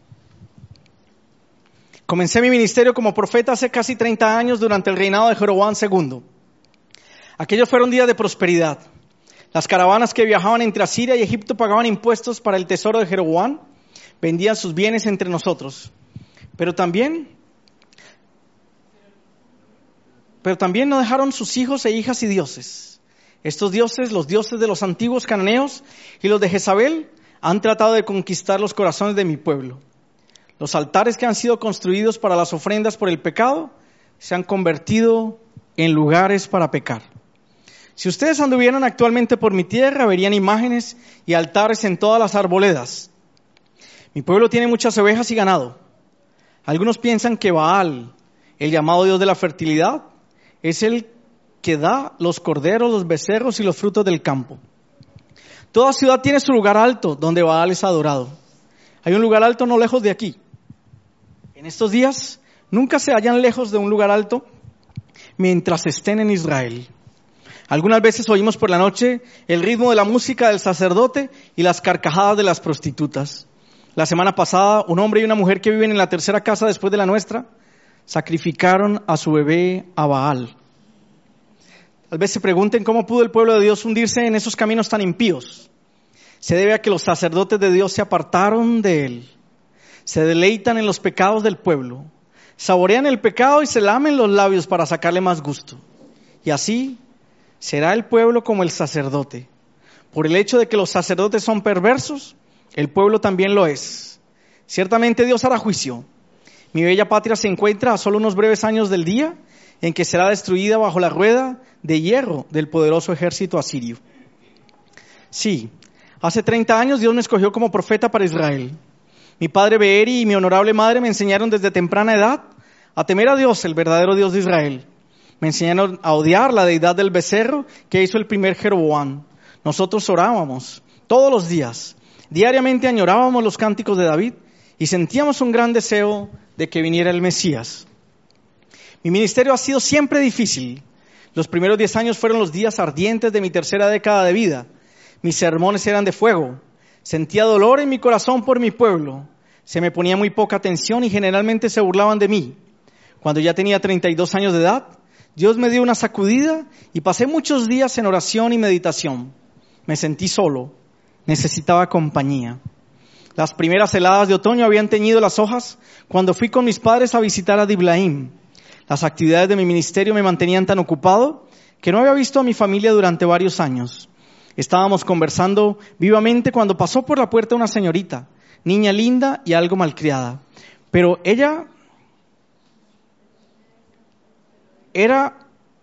Comencé mi ministerio como profeta hace casi 30 años durante el reinado de Jeroboam II. Aquellos fueron días de prosperidad. Las caravanas que viajaban entre Asiria y Egipto pagaban impuestos para el tesoro de Jeroboam, vendían sus bienes entre nosotros. Pero también no dejaron sus hijos e hijas y dioses. Estos dioses, los dioses de los antiguos cananeos y los de Jezabel, han tratado de conquistar los corazones de mi pueblo. Los altares que han sido construidos para las ofrendas por el pecado se han convertido en lugares para pecar. Si ustedes anduvieran actualmente por mi tierra, verían imágenes y altares en todas las arboledas. Mi pueblo tiene muchas ovejas y ganado. Algunos piensan que Baal, el llamado Dios de la fertilidad, es el que da los corderos, los becerros y los frutos del campo. Toda ciudad tiene su lugar alto donde Baal es adorado. Hay un lugar alto no lejos de aquí. En estos días nunca se hallan lejos de un lugar alto mientras estén en Israel. Algunas veces oímos por la noche el ritmo de la música del sacerdote y las carcajadas de las prostitutas. La semana pasada, un hombre y una mujer que viven en la tercera casa después de la nuestra sacrificaron a su bebé a Baal. Tal vez se pregunten cómo pudo el pueblo de Dios hundirse en esos caminos tan impíos. Se debe a que los sacerdotes de Dios se apartaron de él. Se deleitan en los pecados del pueblo. Saborean el pecado y se lamen los labios para sacarle más gusto. Y así será el pueblo como el sacerdote. Por el hecho de que los sacerdotes son perversos, el pueblo también lo es. Ciertamente Dios hará juicio. Mi bella patria se encuentra a solo unos breves años del día en que será destruida bajo la rueda de hierro del poderoso ejército asirio. Sí, hace 30 años Dios me escogió como profeta para Israel. Mi padre Beeri y mi honorable madre me enseñaron desde temprana edad a temer a Dios, el verdadero Dios de Israel. Me enseñaron a odiar la deidad del becerro que hizo el primer Jeroboam. Nosotros orábamos todos los días. Diariamente añorábamos los cánticos de David y sentíamos un gran deseo de que viniera el Mesías. Mi ministerio ha sido siempre difícil. Los primeros 10 años fueron los días ardientes de mi tercera década de vida. Mis sermones eran de fuego. Sentía dolor en mi corazón por mi pueblo. Se me ponía muy poca atención y generalmente se burlaban de mí. Cuando ya tenía 32 años de edad, Dios me dio una sacudida y pasé muchos días en oración y meditación. Me sentí solo. Necesitaba compañía. Las primeras heladas de otoño habían teñido las hojas cuando fui con mis padres a visitar a Diblaim. Las actividades de mi ministerio me mantenían tan ocupado que no había visto a mi familia durante varios años. Estábamos conversando vivamente cuando pasó por la puerta una señorita, niña linda y algo malcriada. Pero ella era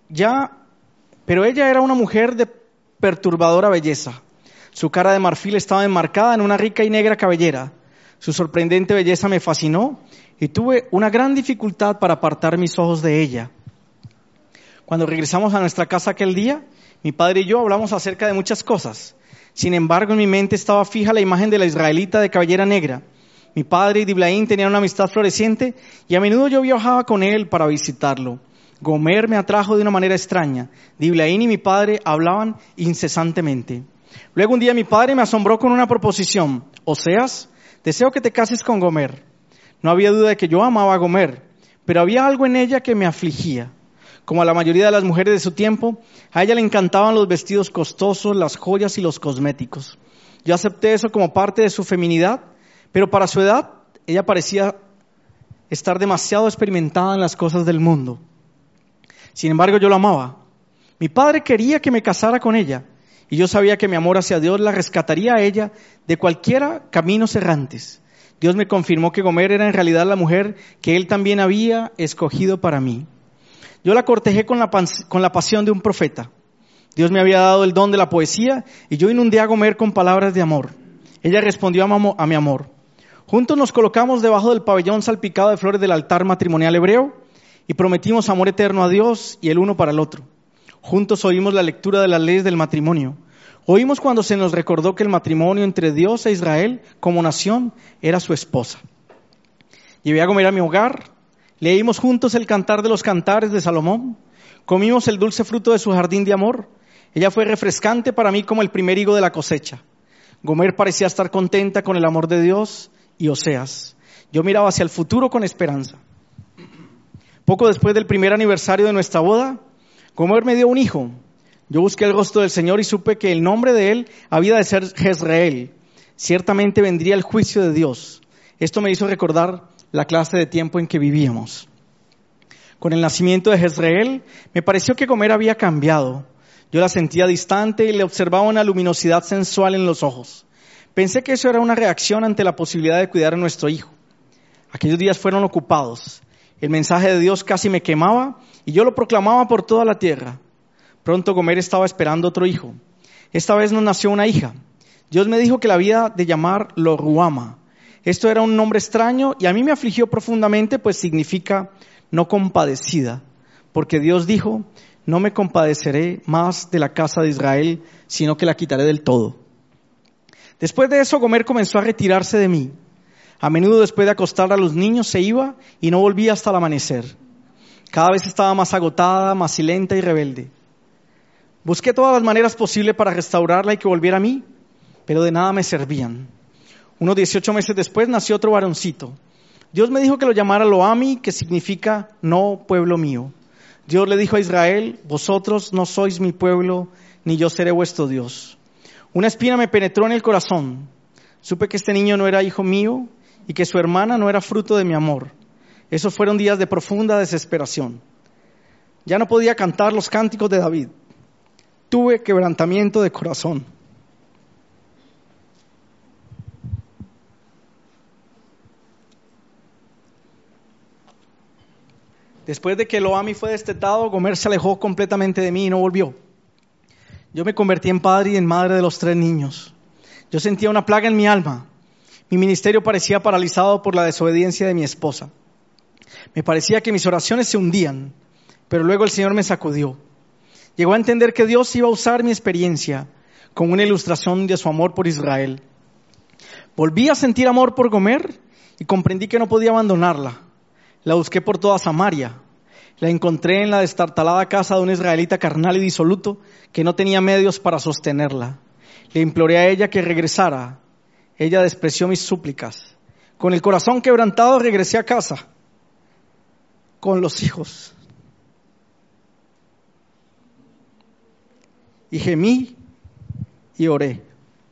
una mujer de perturbadora belleza. Su cara de marfil estaba enmarcada en una rica y negra cabellera. Su sorprendente belleza me fascinó y tuve una gran dificultad para apartar mis ojos de ella. Cuando regresamos a nuestra casa aquel día, mi padre y yo hablamos acerca de muchas cosas. Sin embargo, en mi mente estaba fija la imagen de la israelita de cabellera negra. Mi padre y Diblaim tenían una amistad floreciente y a menudo yo viajaba con él para visitarlo. Gomer me atrajo de una manera extraña. Diblaim y mi padre hablaban incesantemente. Luego un día mi padre me asombró con una proposición. Oseas, deseo que te cases con Gomer. No había duda de que yo amaba a Gomer, pero había algo en ella que me afligía. Como a la mayoría de las mujeres de su tiempo, a ella le encantaban los vestidos costosos, las joyas y los cosméticos. Yo acepté eso como parte de su feminidad, pero para su edad, ella parecía estar demasiado experimentada en las cosas del mundo. Sin embargo, yo la amaba. Mi padre quería que me casara con ella, y yo sabía que mi amor hacia Dios la rescataría a ella de cualquiera caminos errantes. Dios me confirmó que Gomer era en realidad la mujer que Él también había escogido para mí. Yo la cortejé con la pasión de un profeta. Dios me había dado el don de la poesía y yo inundé a Gomer con palabras de amor. Ella respondió a mi amor. Juntos nos colocamos debajo del pabellón salpicado de flores del altar matrimonial hebreo y prometimos amor eterno a Dios y el uno para el otro. Juntos oímos la lectura de las leyes del matrimonio. Oímos cuando se nos recordó que el matrimonio entre Dios e Israel como nación era su esposa. Llevé a Gomer a mi hogar. Leímos juntos el cantar de los cantares de Salomón. Comimos el dulce fruto de su jardín de amor. Ella fue refrescante para mí como el primer higo de la cosecha. Gomer parecía estar contenta con el amor de Dios y Oseas. Yo miraba hacia el futuro con esperanza. Poco después del primer aniversario de nuestra boda, Gomer me dio un hijo. Yo busqué el rostro del Señor y supe que el nombre de él había de ser Jezreel. Ciertamente vendría el juicio de Dios. Esto me hizo recordar la clase de tiempo en que vivíamos. Con el nacimiento de Jezreel, me pareció que Gomer había cambiado. Yo la sentía distante y le observaba una luminosidad sensual en los ojos. Pensé que eso era una reacción ante la posibilidad de cuidar a nuestro hijo. Aquellos días fueron ocupados. El mensaje de Dios casi me quemaba y yo lo proclamaba por toda la tierra. Pronto Gomer estaba esperando otro hijo. Esta vez nos nació una hija. Dios me dijo que la había de llamar Lo-Ruhama. Esto era un nombre extraño y a mí me afligió profundamente, pues significa no compadecida. Porque Dios dijo, no me compadeceré más de la casa de Israel, sino que la quitaré del todo. Después de eso, Gomer comenzó a retirarse de mí. A menudo después de acostar a los niños se iba y no volvía hasta el amanecer. Cada vez estaba más agotada, más silente y rebelde. Busqué todas las maneras posibles para restaurarla y que volviera a mí, pero de nada me servían. Unos 18 meses después nació otro varoncito. Dios me dijo que lo llamara Lo-Ami, que significa no pueblo mío. Dios le dijo a Israel, vosotros no sois mi pueblo, ni yo seré vuestro Dios. Una espina me penetró en el corazón. Supe que este niño no era hijo mío y que su hermana no era fruto de mi amor. Esos fueron días de profunda desesperación. Ya no podía cantar los cánticos de David. Tuve quebrantamiento de corazón. Después de que Lo-Ami fue destetado, Gomer se alejó completamente de mí y no volvió. Yo me convertí en padre y en madre de los 3 niños. Yo sentía una plaga en mi alma. Mi ministerio parecía paralizado por la desobediencia de mi esposa. Me parecía que mis oraciones se hundían, pero luego el Señor me sacudió. Llegó a entender que Dios iba a usar mi experiencia como una ilustración de su amor por Israel. Volví a sentir amor por Gomer y comprendí que no podía abandonarla. La busqué por toda Samaria. La encontré en la destartalada casa de un israelita carnal y disoluto que no tenía medios para sostenerla. Le imploré a ella que regresara. Ella despreció mis súplicas. Con el corazón quebrantado regresé a casa con los hijos. Y gemí y oré.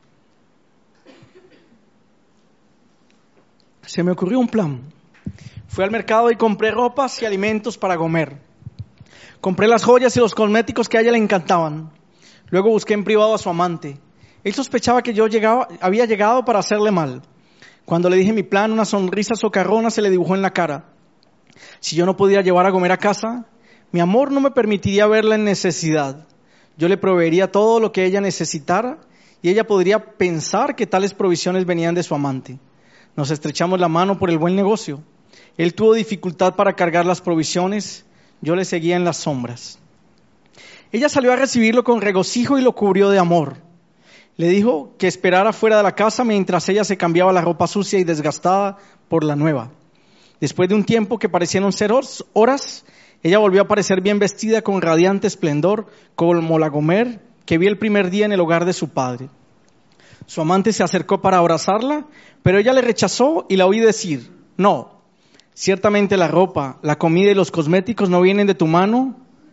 Se me ocurrió un plan. Fui al mercado y compré ropas y alimentos para Gomer. Compré las joyas y los cosméticos que a ella le encantaban. Luego busqué en privado a su amante. Él sospechaba que yo había llegado para hacerle mal. Cuando le dije mi plan, una sonrisa socarrona se le dibujó en la cara. Si yo no podía llevar a Gomer a casa, mi amor no me permitiría verla en necesidad. Yo le proveería todo lo que ella necesitara y ella podría pensar que tales provisiones venían de su amante. Nos estrechamos la mano por el buen negocio. Él tuvo dificultad para cargar las provisiones, yo le seguía en las sombras. Ella salió a recibirlo con regocijo y lo cubrió de amor. Le dijo que esperara fuera de la casa mientras ella se cambiaba la ropa sucia y desgastada por la nueva. Después de un tiempo que parecieron ser horas, ella volvió a aparecer bien vestida con radiante esplendor, como la Gomer que vi el primer día en el hogar de su padre. Su amante se acercó para abrazarla, pero ella le rechazó y la oí decir, no, ciertamente la ropa, la comida y los cosméticos no vienen de tu mano,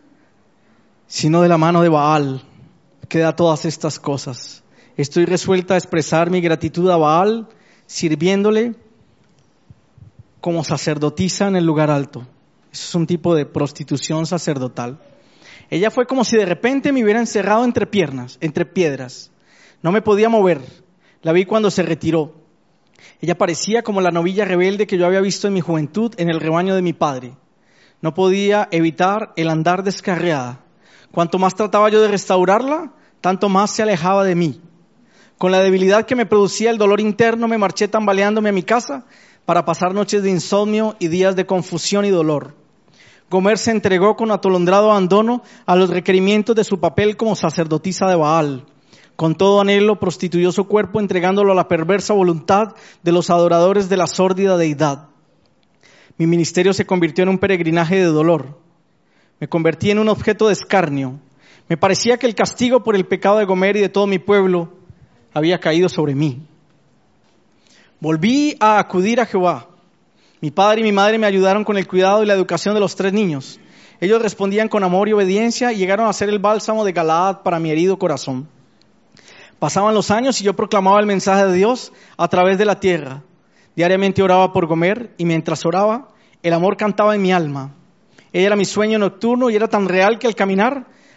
sino de la mano de Baal, que da todas estas cosas. Estoy resuelta a expresar mi gratitud a Baal, sirviéndole como sacerdotisa en el lugar alto. Eso es un tipo de prostitución sacerdotal. Ella fue como si de repente me hubiera encerrado entre piedras. No me podía mover. La vi cuando se retiró. Ella parecía como la novilla rebelde que yo había visto en mi juventud en el rebaño de mi padre. No podía evitar el andar descarriada. Cuanto más trataba yo de restaurarla, tanto más se alejaba de mí. Con la debilidad que me producía el dolor interno, me marché tambaleándome a mi casa para pasar noches de insomnio y días de confusión y dolor. Gomer se entregó con atolondrado abandono a los requerimientos de su papel como sacerdotisa de Baal. Con todo anhelo prostituyó su cuerpo entregándolo a la perversa voluntad de los adoradores de la sórdida deidad. Mi ministerio se convirtió en un peregrinaje de dolor. Me convertí en un objeto de escarnio. Me parecía que el castigo por el pecado de Gomer y de todo mi pueblo había caído sobre mí. Volví a acudir a Jehová. Mi padre y mi madre me ayudaron con el cuidado y la educación de los 3 niños. Ellos respondían con amor y obediencia y llegaron a ser el bálsamo de Galaad para mi herido corazón. Pasaban los años y yo proclamaba el mensaje de Dios a través de la tierra. Diariamente oraba por Gomer y mientras oraba, el amor cantaba en mi alma. Ella era mi sueño nocturno y era tan real que al caminar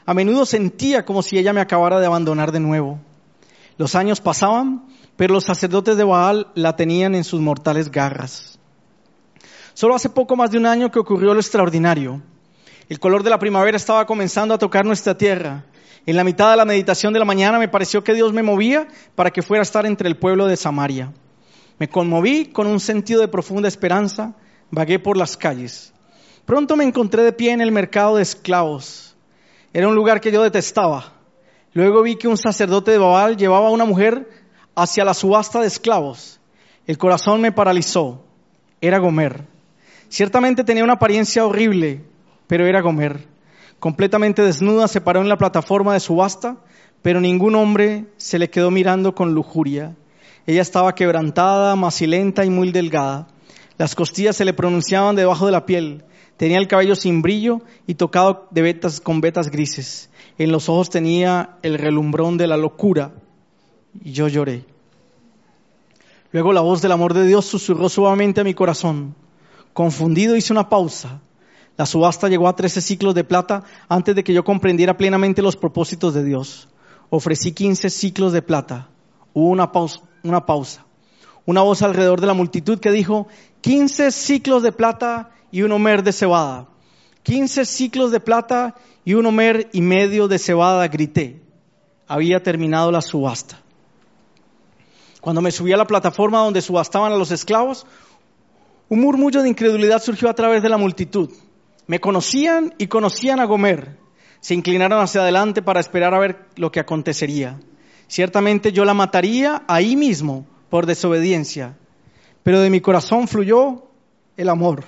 A menudo sentía como si ella me acabara de abandonar de nuevo. Los años pasaban, pero los sacerdotes de Baal la tenían en sus mortales garras. Solo hace poco más de un año que ocurrió lo extraordinario. El color de la primavera estaba comenzando a tocar nuestra tierra. En la mitad de la meditación de la mañana me pareció que Dios me movía para que fuera a estar entre el pueblo de Samaria. Me conmoví con un sentido de profunda esperanza, vagué por las calles. Pronto me encontré de pie en el mercado de esclavos. Era un lugar que yo detestaba. Luego vi que un sacerdote de Baal llevaba a una mujer hacia la subasta de esclavos. El corazón me paralizó. Era Gomer. Ciertamente tenía una apariencia horrible, pero era Gomer. Completamente desnuda se paró en la plataforma de subasta, pero ningún hombre se le quedó mirando con lujuria. Ella estaba quebrantada, macilenta y muy delgada. Las costillas se le pronunciaban debajo de la piel. Tenía el cabello sin brillo y tocado con vetas grises. En los ojos tenía el relumbrón de la locura. Y yo lloré. Luego la voz del amor de Dios susurró suavemente a mi corazón. Confundido hice una pausa. La subasta llegó a 13 siclos de plata antes de que yo comprendiera plenamente los propósitos de Dios. Ofrecí 15 siclos de plata. Hubo una pausa. Una voz alrededor de la multitud que dijo, 15 siclos de plata y un homer de cebada. 15 siclos de plata y un homer y medio de cebada, grité. Había terminado la subasta. Cuando me subí a la plataforma donde subastaban a los esclavos, un murmullo de incredulidad surgió a través de la multitud. Me conocían y conocían a Gomer. Se inclinaron hacia adelante para esperar a ver lo que acontecería. Ciertamente yo la mataría ahí mismo por desobediencia, pero de mi corazón fluyó el amor.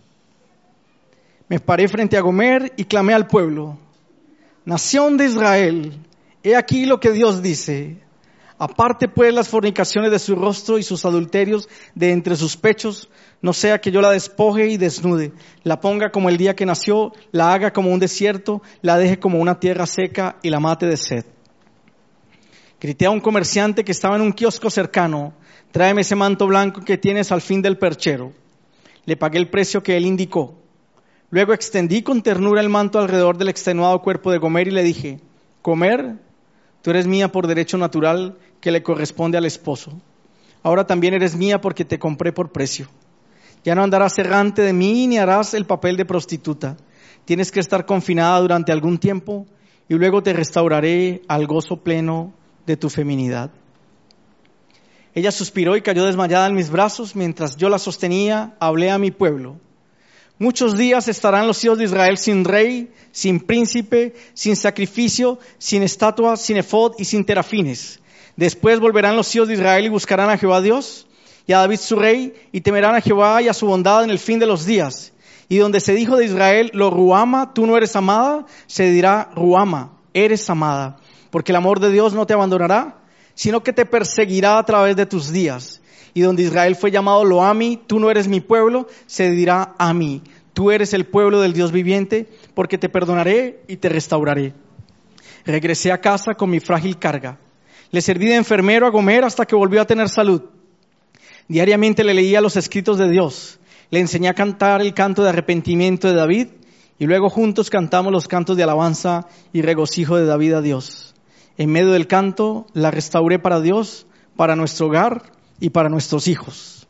Me paré frente a Gomer y clamé al pueblo: Nación de Israel, he aquí lo que Dios dice. Aparte pues las fornicaciones de su rostro y sus adulterios de entre sus pechos, no sea que yo la despoje y desnude, la ponga como el día que nació, la haga como un desierto, la deje como una tierra seca y la mate de sed. Grité a un comerciante que estaba en un kiosco cercano: tráeme ese manto blanco que tienes al fin del perchero. Le pagué el precio que él indicó. Luego extendí con ternura el manto alrededor del extenuado cuerpo de Gomer y le dije: Gomer, tú eres mía por derecho natural que le corresponde al esposo. Ahora también eres mía porque te compré por precio. Ya no andarás errante de mí ni harás el papel de prostituta. Tienes que estar confinada durante algún tiempo y luego te restauraré al gozo pleno de tu feminidad. Ella suspiró y cayó desmayada en mis brazos. Mientras yo la sostenía, hablé a mi pueblo. Muchos días estarán los hijos de Israel sin rey, sin príncipe, sin sacrificio, sin estatua, sin efod y sin terafines. Después volverán los hijos de Israel y buscarán a Jehová Dios y a David su rey, y temerán a Jehová y a su bondad en el fin de los días. Y donde se dijo de Israel, lo Ruama, tú no eres amada, se dirá Ruama, eres amada. Porque el amor de Dios no te abandonará, sino que te perseguirá a través de tus días. Y donde Israel fue llamado Loami, tú no eres mi pueblo, se dirá Ami, tú eres el pueblo del Dios viviente, porque te perdonaré y te restauraré. Regresé a casa con mi frágil carga. Le serví de enfermero a Gomer hasta que volvió a tener salud. Diariamente le leía los escritos de Dios. Le enseñé a cantar el canto de arrepentimiento de David y luego juntos cantamos los cantos de alabanza y regocijo de David a Dios. En medio del canto la restauré para Dios, para nuestro hogar y para nuestros hijos.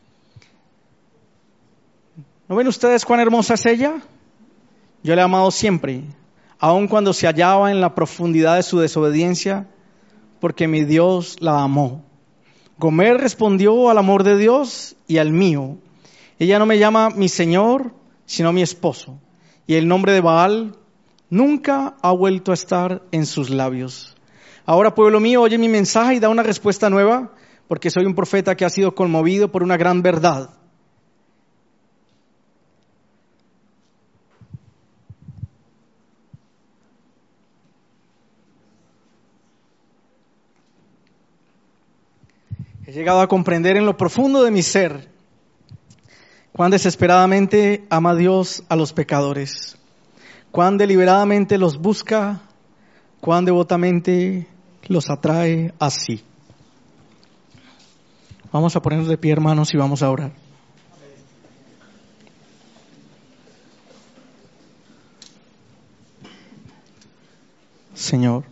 ¿No ven ustedes cuán hermosa es ella? Yo la he amado siempre, aun cuando se hallaba en la profundidad de su desobediencia, porque mi Dios la amó. Gomer respondió al amor de Dios y al mío. Ella no me llama mi Señor, sino mi esposo. Y el nombre de Baal nunca ha vuelto a estar en sus labios. Ahora, pueblo mío, oye mi mensaje y da una respuesta nueva, porque soy un profeta que ha sido conmovido por una gran verdad. He llegado a comprender en lo profundo de mi ser cuán desesperadamente ama Dios a los pecadores, cuán deliberadamente los busca, cuán devotamente los atrae a sí. Vamos a ponernos de pie, hermanos, y vamos a orar. Señor.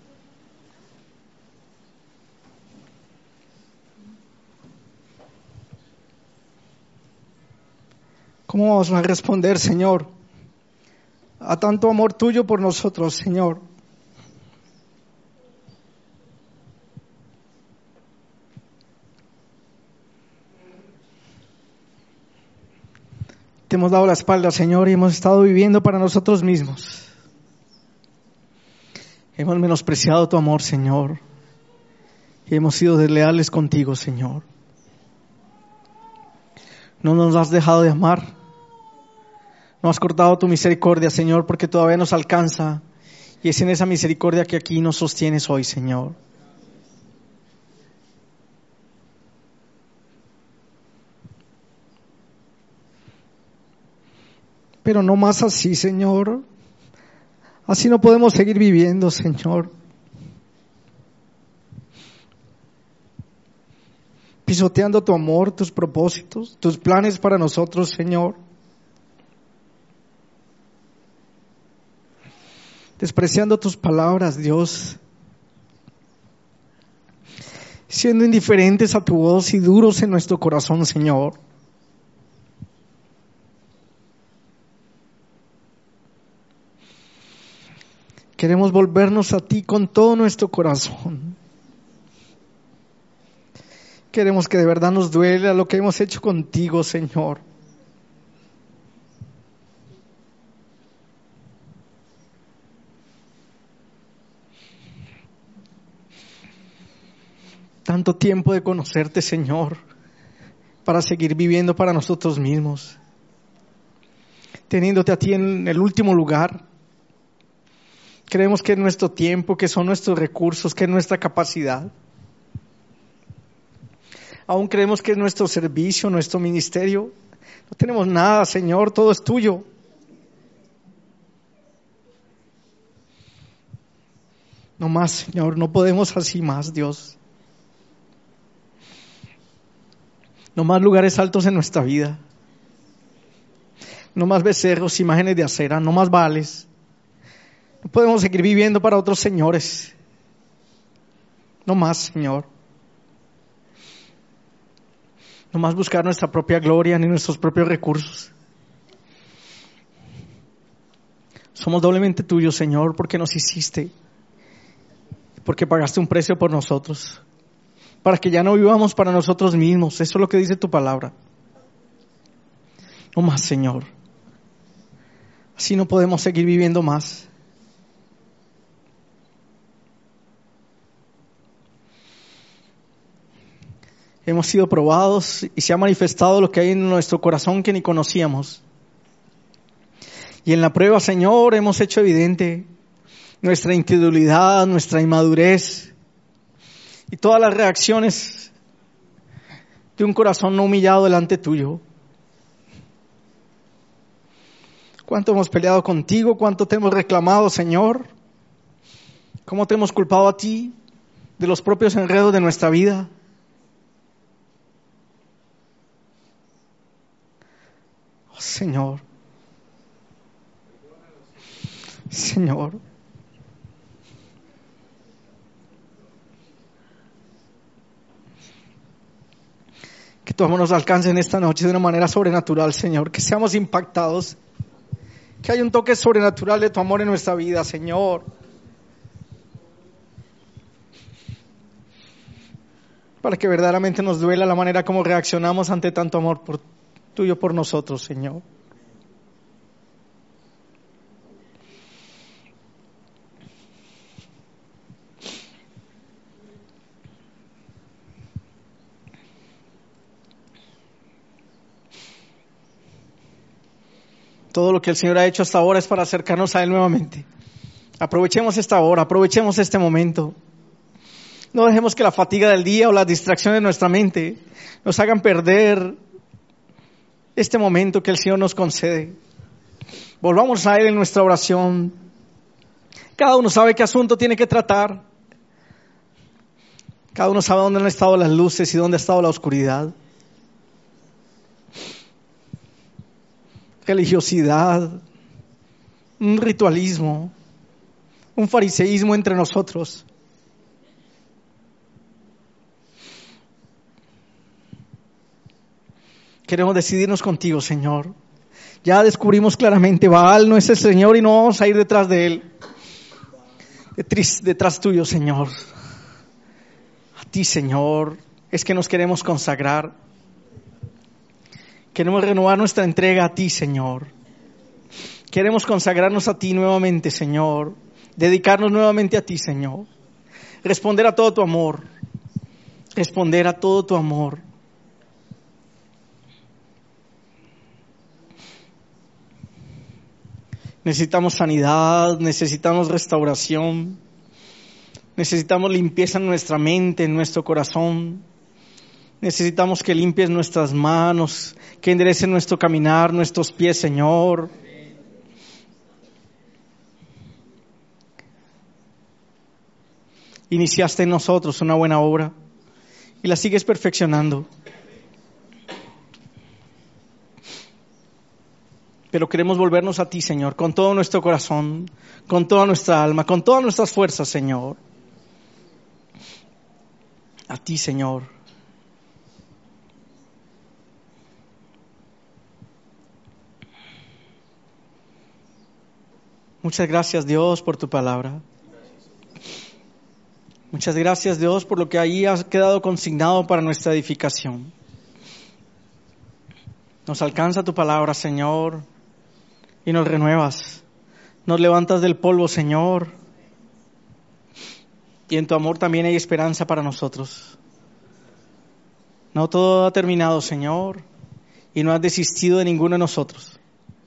¿Cómo vamos a responder, Señor, a tanto amor tuyo por nosotros, Señor? Te hemos dado la espalda, Señor, y hemos estado viviendo para nosotros mismos. Hemos menospreciado tu amor, Señor, y hemos sido desleales contigo, Señor. No nos has dejado de amar. No has cortado tu misericordia, Señor, porque todavía nos alcanza. Y es en esa misericordia que aquí nos sostienes hoy, Señor. Pero no más así, Señor. Así no podemos seguir viviendo, Señor. Pisoteando tu amor, tus propósitos, tus planes para nosotros, Señor. Despreciando tus palabras, Dios. Siendo indiferentes a tu voz y duros en nuestro corazón, Señor. Queremos volvernos a ti con todo nuestro corazón. Queremos que de verdad nos duela lo que hemos hecho contigo, Señor. Tanto tiempo de conocerte, Señor, para seguir viviendo para nosotros mismos, teniéndote a ti en el último lugar. Creemos que es nuestro tiempo, que son nuestros recursos, que es nuestra capacidad. Aún creemos que es nuestro servicio, nuestro ministerio. No tenemos nada, Señor, todo es tuyo. No más, Señor, no podemos así más, Dios. No más lugares altos en nuestra vida. No más becerros, imágenes de acera, no más vales. No podemos seguir viviendo para otros señores. No más, Señor. No más buscar nuestra propia gloria ni nuestros propios recursos. Somos doblemente tuyos, Señor, porque nos hiciste. Porque pagaste un precio por nosotros. Para que ya no vivamos para nosotros mismos. Eso es lo que dice tu palabra. No más, Señor. Así no podemos seguir viviendo más. Hemos sido probados y se ha manifestado lo que hay en nuestro corazón que ni conocíamos. Y en la prueba, Señor, hemos hecho evidente nuestra incredulidad, nuestra inmadurez y todas las reacciones de un corazón no humillado delante tuyo. ¿Cuánto hemos peleado contigo? ¿Cuánto te hemos reclamado, Señor? ¿Cómo te hemos culpado a ti de los propios enredos de nuestra vida? Oh, Señor. Señor. Que tu amor nos alcance en esta noche de una manera sobrenatural, Señor. Que seamos impactados. Que haya un toque sobrenatural de tu amor en nuestra vida, Señor. Para que verdaderamente nos duela la manera como reaccionamos ante tanto amor tuyo por nosotros, Señor. Todo lo que el Señor ha hecho hasta ahora es para acercarnos a Él nuevamente. Aprovechemos esta hora, aprovechemos este momento. No dejemos que la fatiga del día o las distracciones de nuestra mente nos hagan perder este momento que el Señor nos concede. Volvamos a Él en nuestra oración. Cada uno sabe qué asunto tiene que tratar. Cada uno sabe dónde han estado las luces y dónde ha estado la oscuridad. Religiosidad, un ritualismo, un fariseísmo entre nosotros. Queremos decidirnos contigo, Señor. Ya descubrimos claramente, Baal no es el Señor y no vamos a ir detrás de Él. Detrás tuyo, Señor. A ti, Señor, es que nos queremos consagrar. Queremos renovar nuestra entrega a ti, Señor. Queremos consagrarnos a ti nuevamente, Señor. Dedicarnos nuevamente a ti, Señor. Responder a todo tu amor. Responder a todo tu amor. Necesitamos sanidad, necesitamos restauración, necesitamos limpieza en nuestra mente, en nuestro corazón. Necesitamos que limpies nuestras manos, que endereces nuestro caminar, nuestros pies, Señor. Iniciaste en nosotros una buena obra y la sigues perfeccionando. Pero queremos volvernos a ti, Señor, con todo nuestro corazón, con toda nuestra alma, con todas nuestras fuerzas, Señor. A ti, Señor. Muchas gracias, Dios, por tu palabra. Muchas gracias, Dios, por lo que ahí ha quedado consignado para nuestra edificación. Nos alcanza tu palabra, Señor, y nos renuevas. Nos levantas del polvo, Señor. Y en tu amor también hay esperanza para nosotros. No todo ha terminado, Señor, y no has desistido de ninguno de nosotros.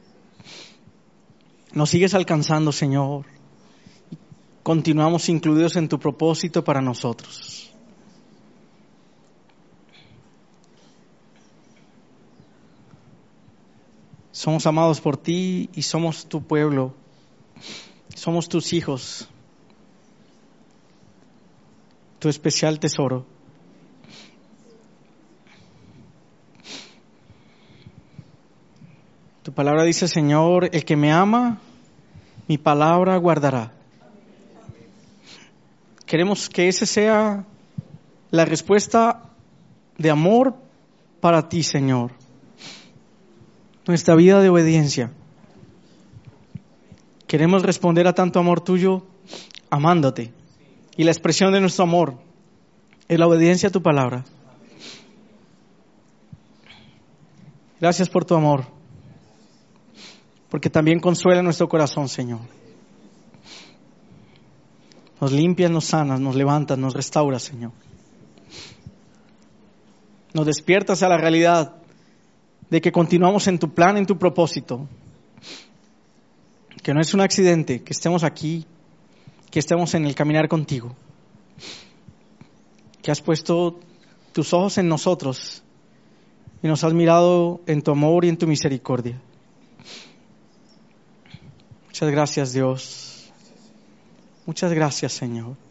Nos sigues alcanzando, Señor. Continuamos incluidos en tu propósito para nosotros. Somos amados por ti y somos tu pueblo. Somos tus hijos. Tu especial tesoro. Tu palabra dice, Señor, el que me ama, mi palabra guardará. Queremos que esa sea la respuesta de amor para ti, Señor. Nuestra vida de obediencia. Queremos responder a tanto amor tuyo amándote. Y la expresión de nuestro amor es la obediencia a tu palabra. Gracias por tu amor. Porque también consuela nuestro corazón, Señor. Nos limpias, nos sanas, nos levantas, nos restauras, Señor. Nos despiertas a la realidad de que continuamos en tu plan, en tu propósito. Que no es un accidente, que estemos aquí, que estemos en el caminar contigo. Que has puesto tus ojos en nosotros y nos has mirado en tu amor y en tu misericordia. Muchas gracias, Dios. Muchas gracias, Señor.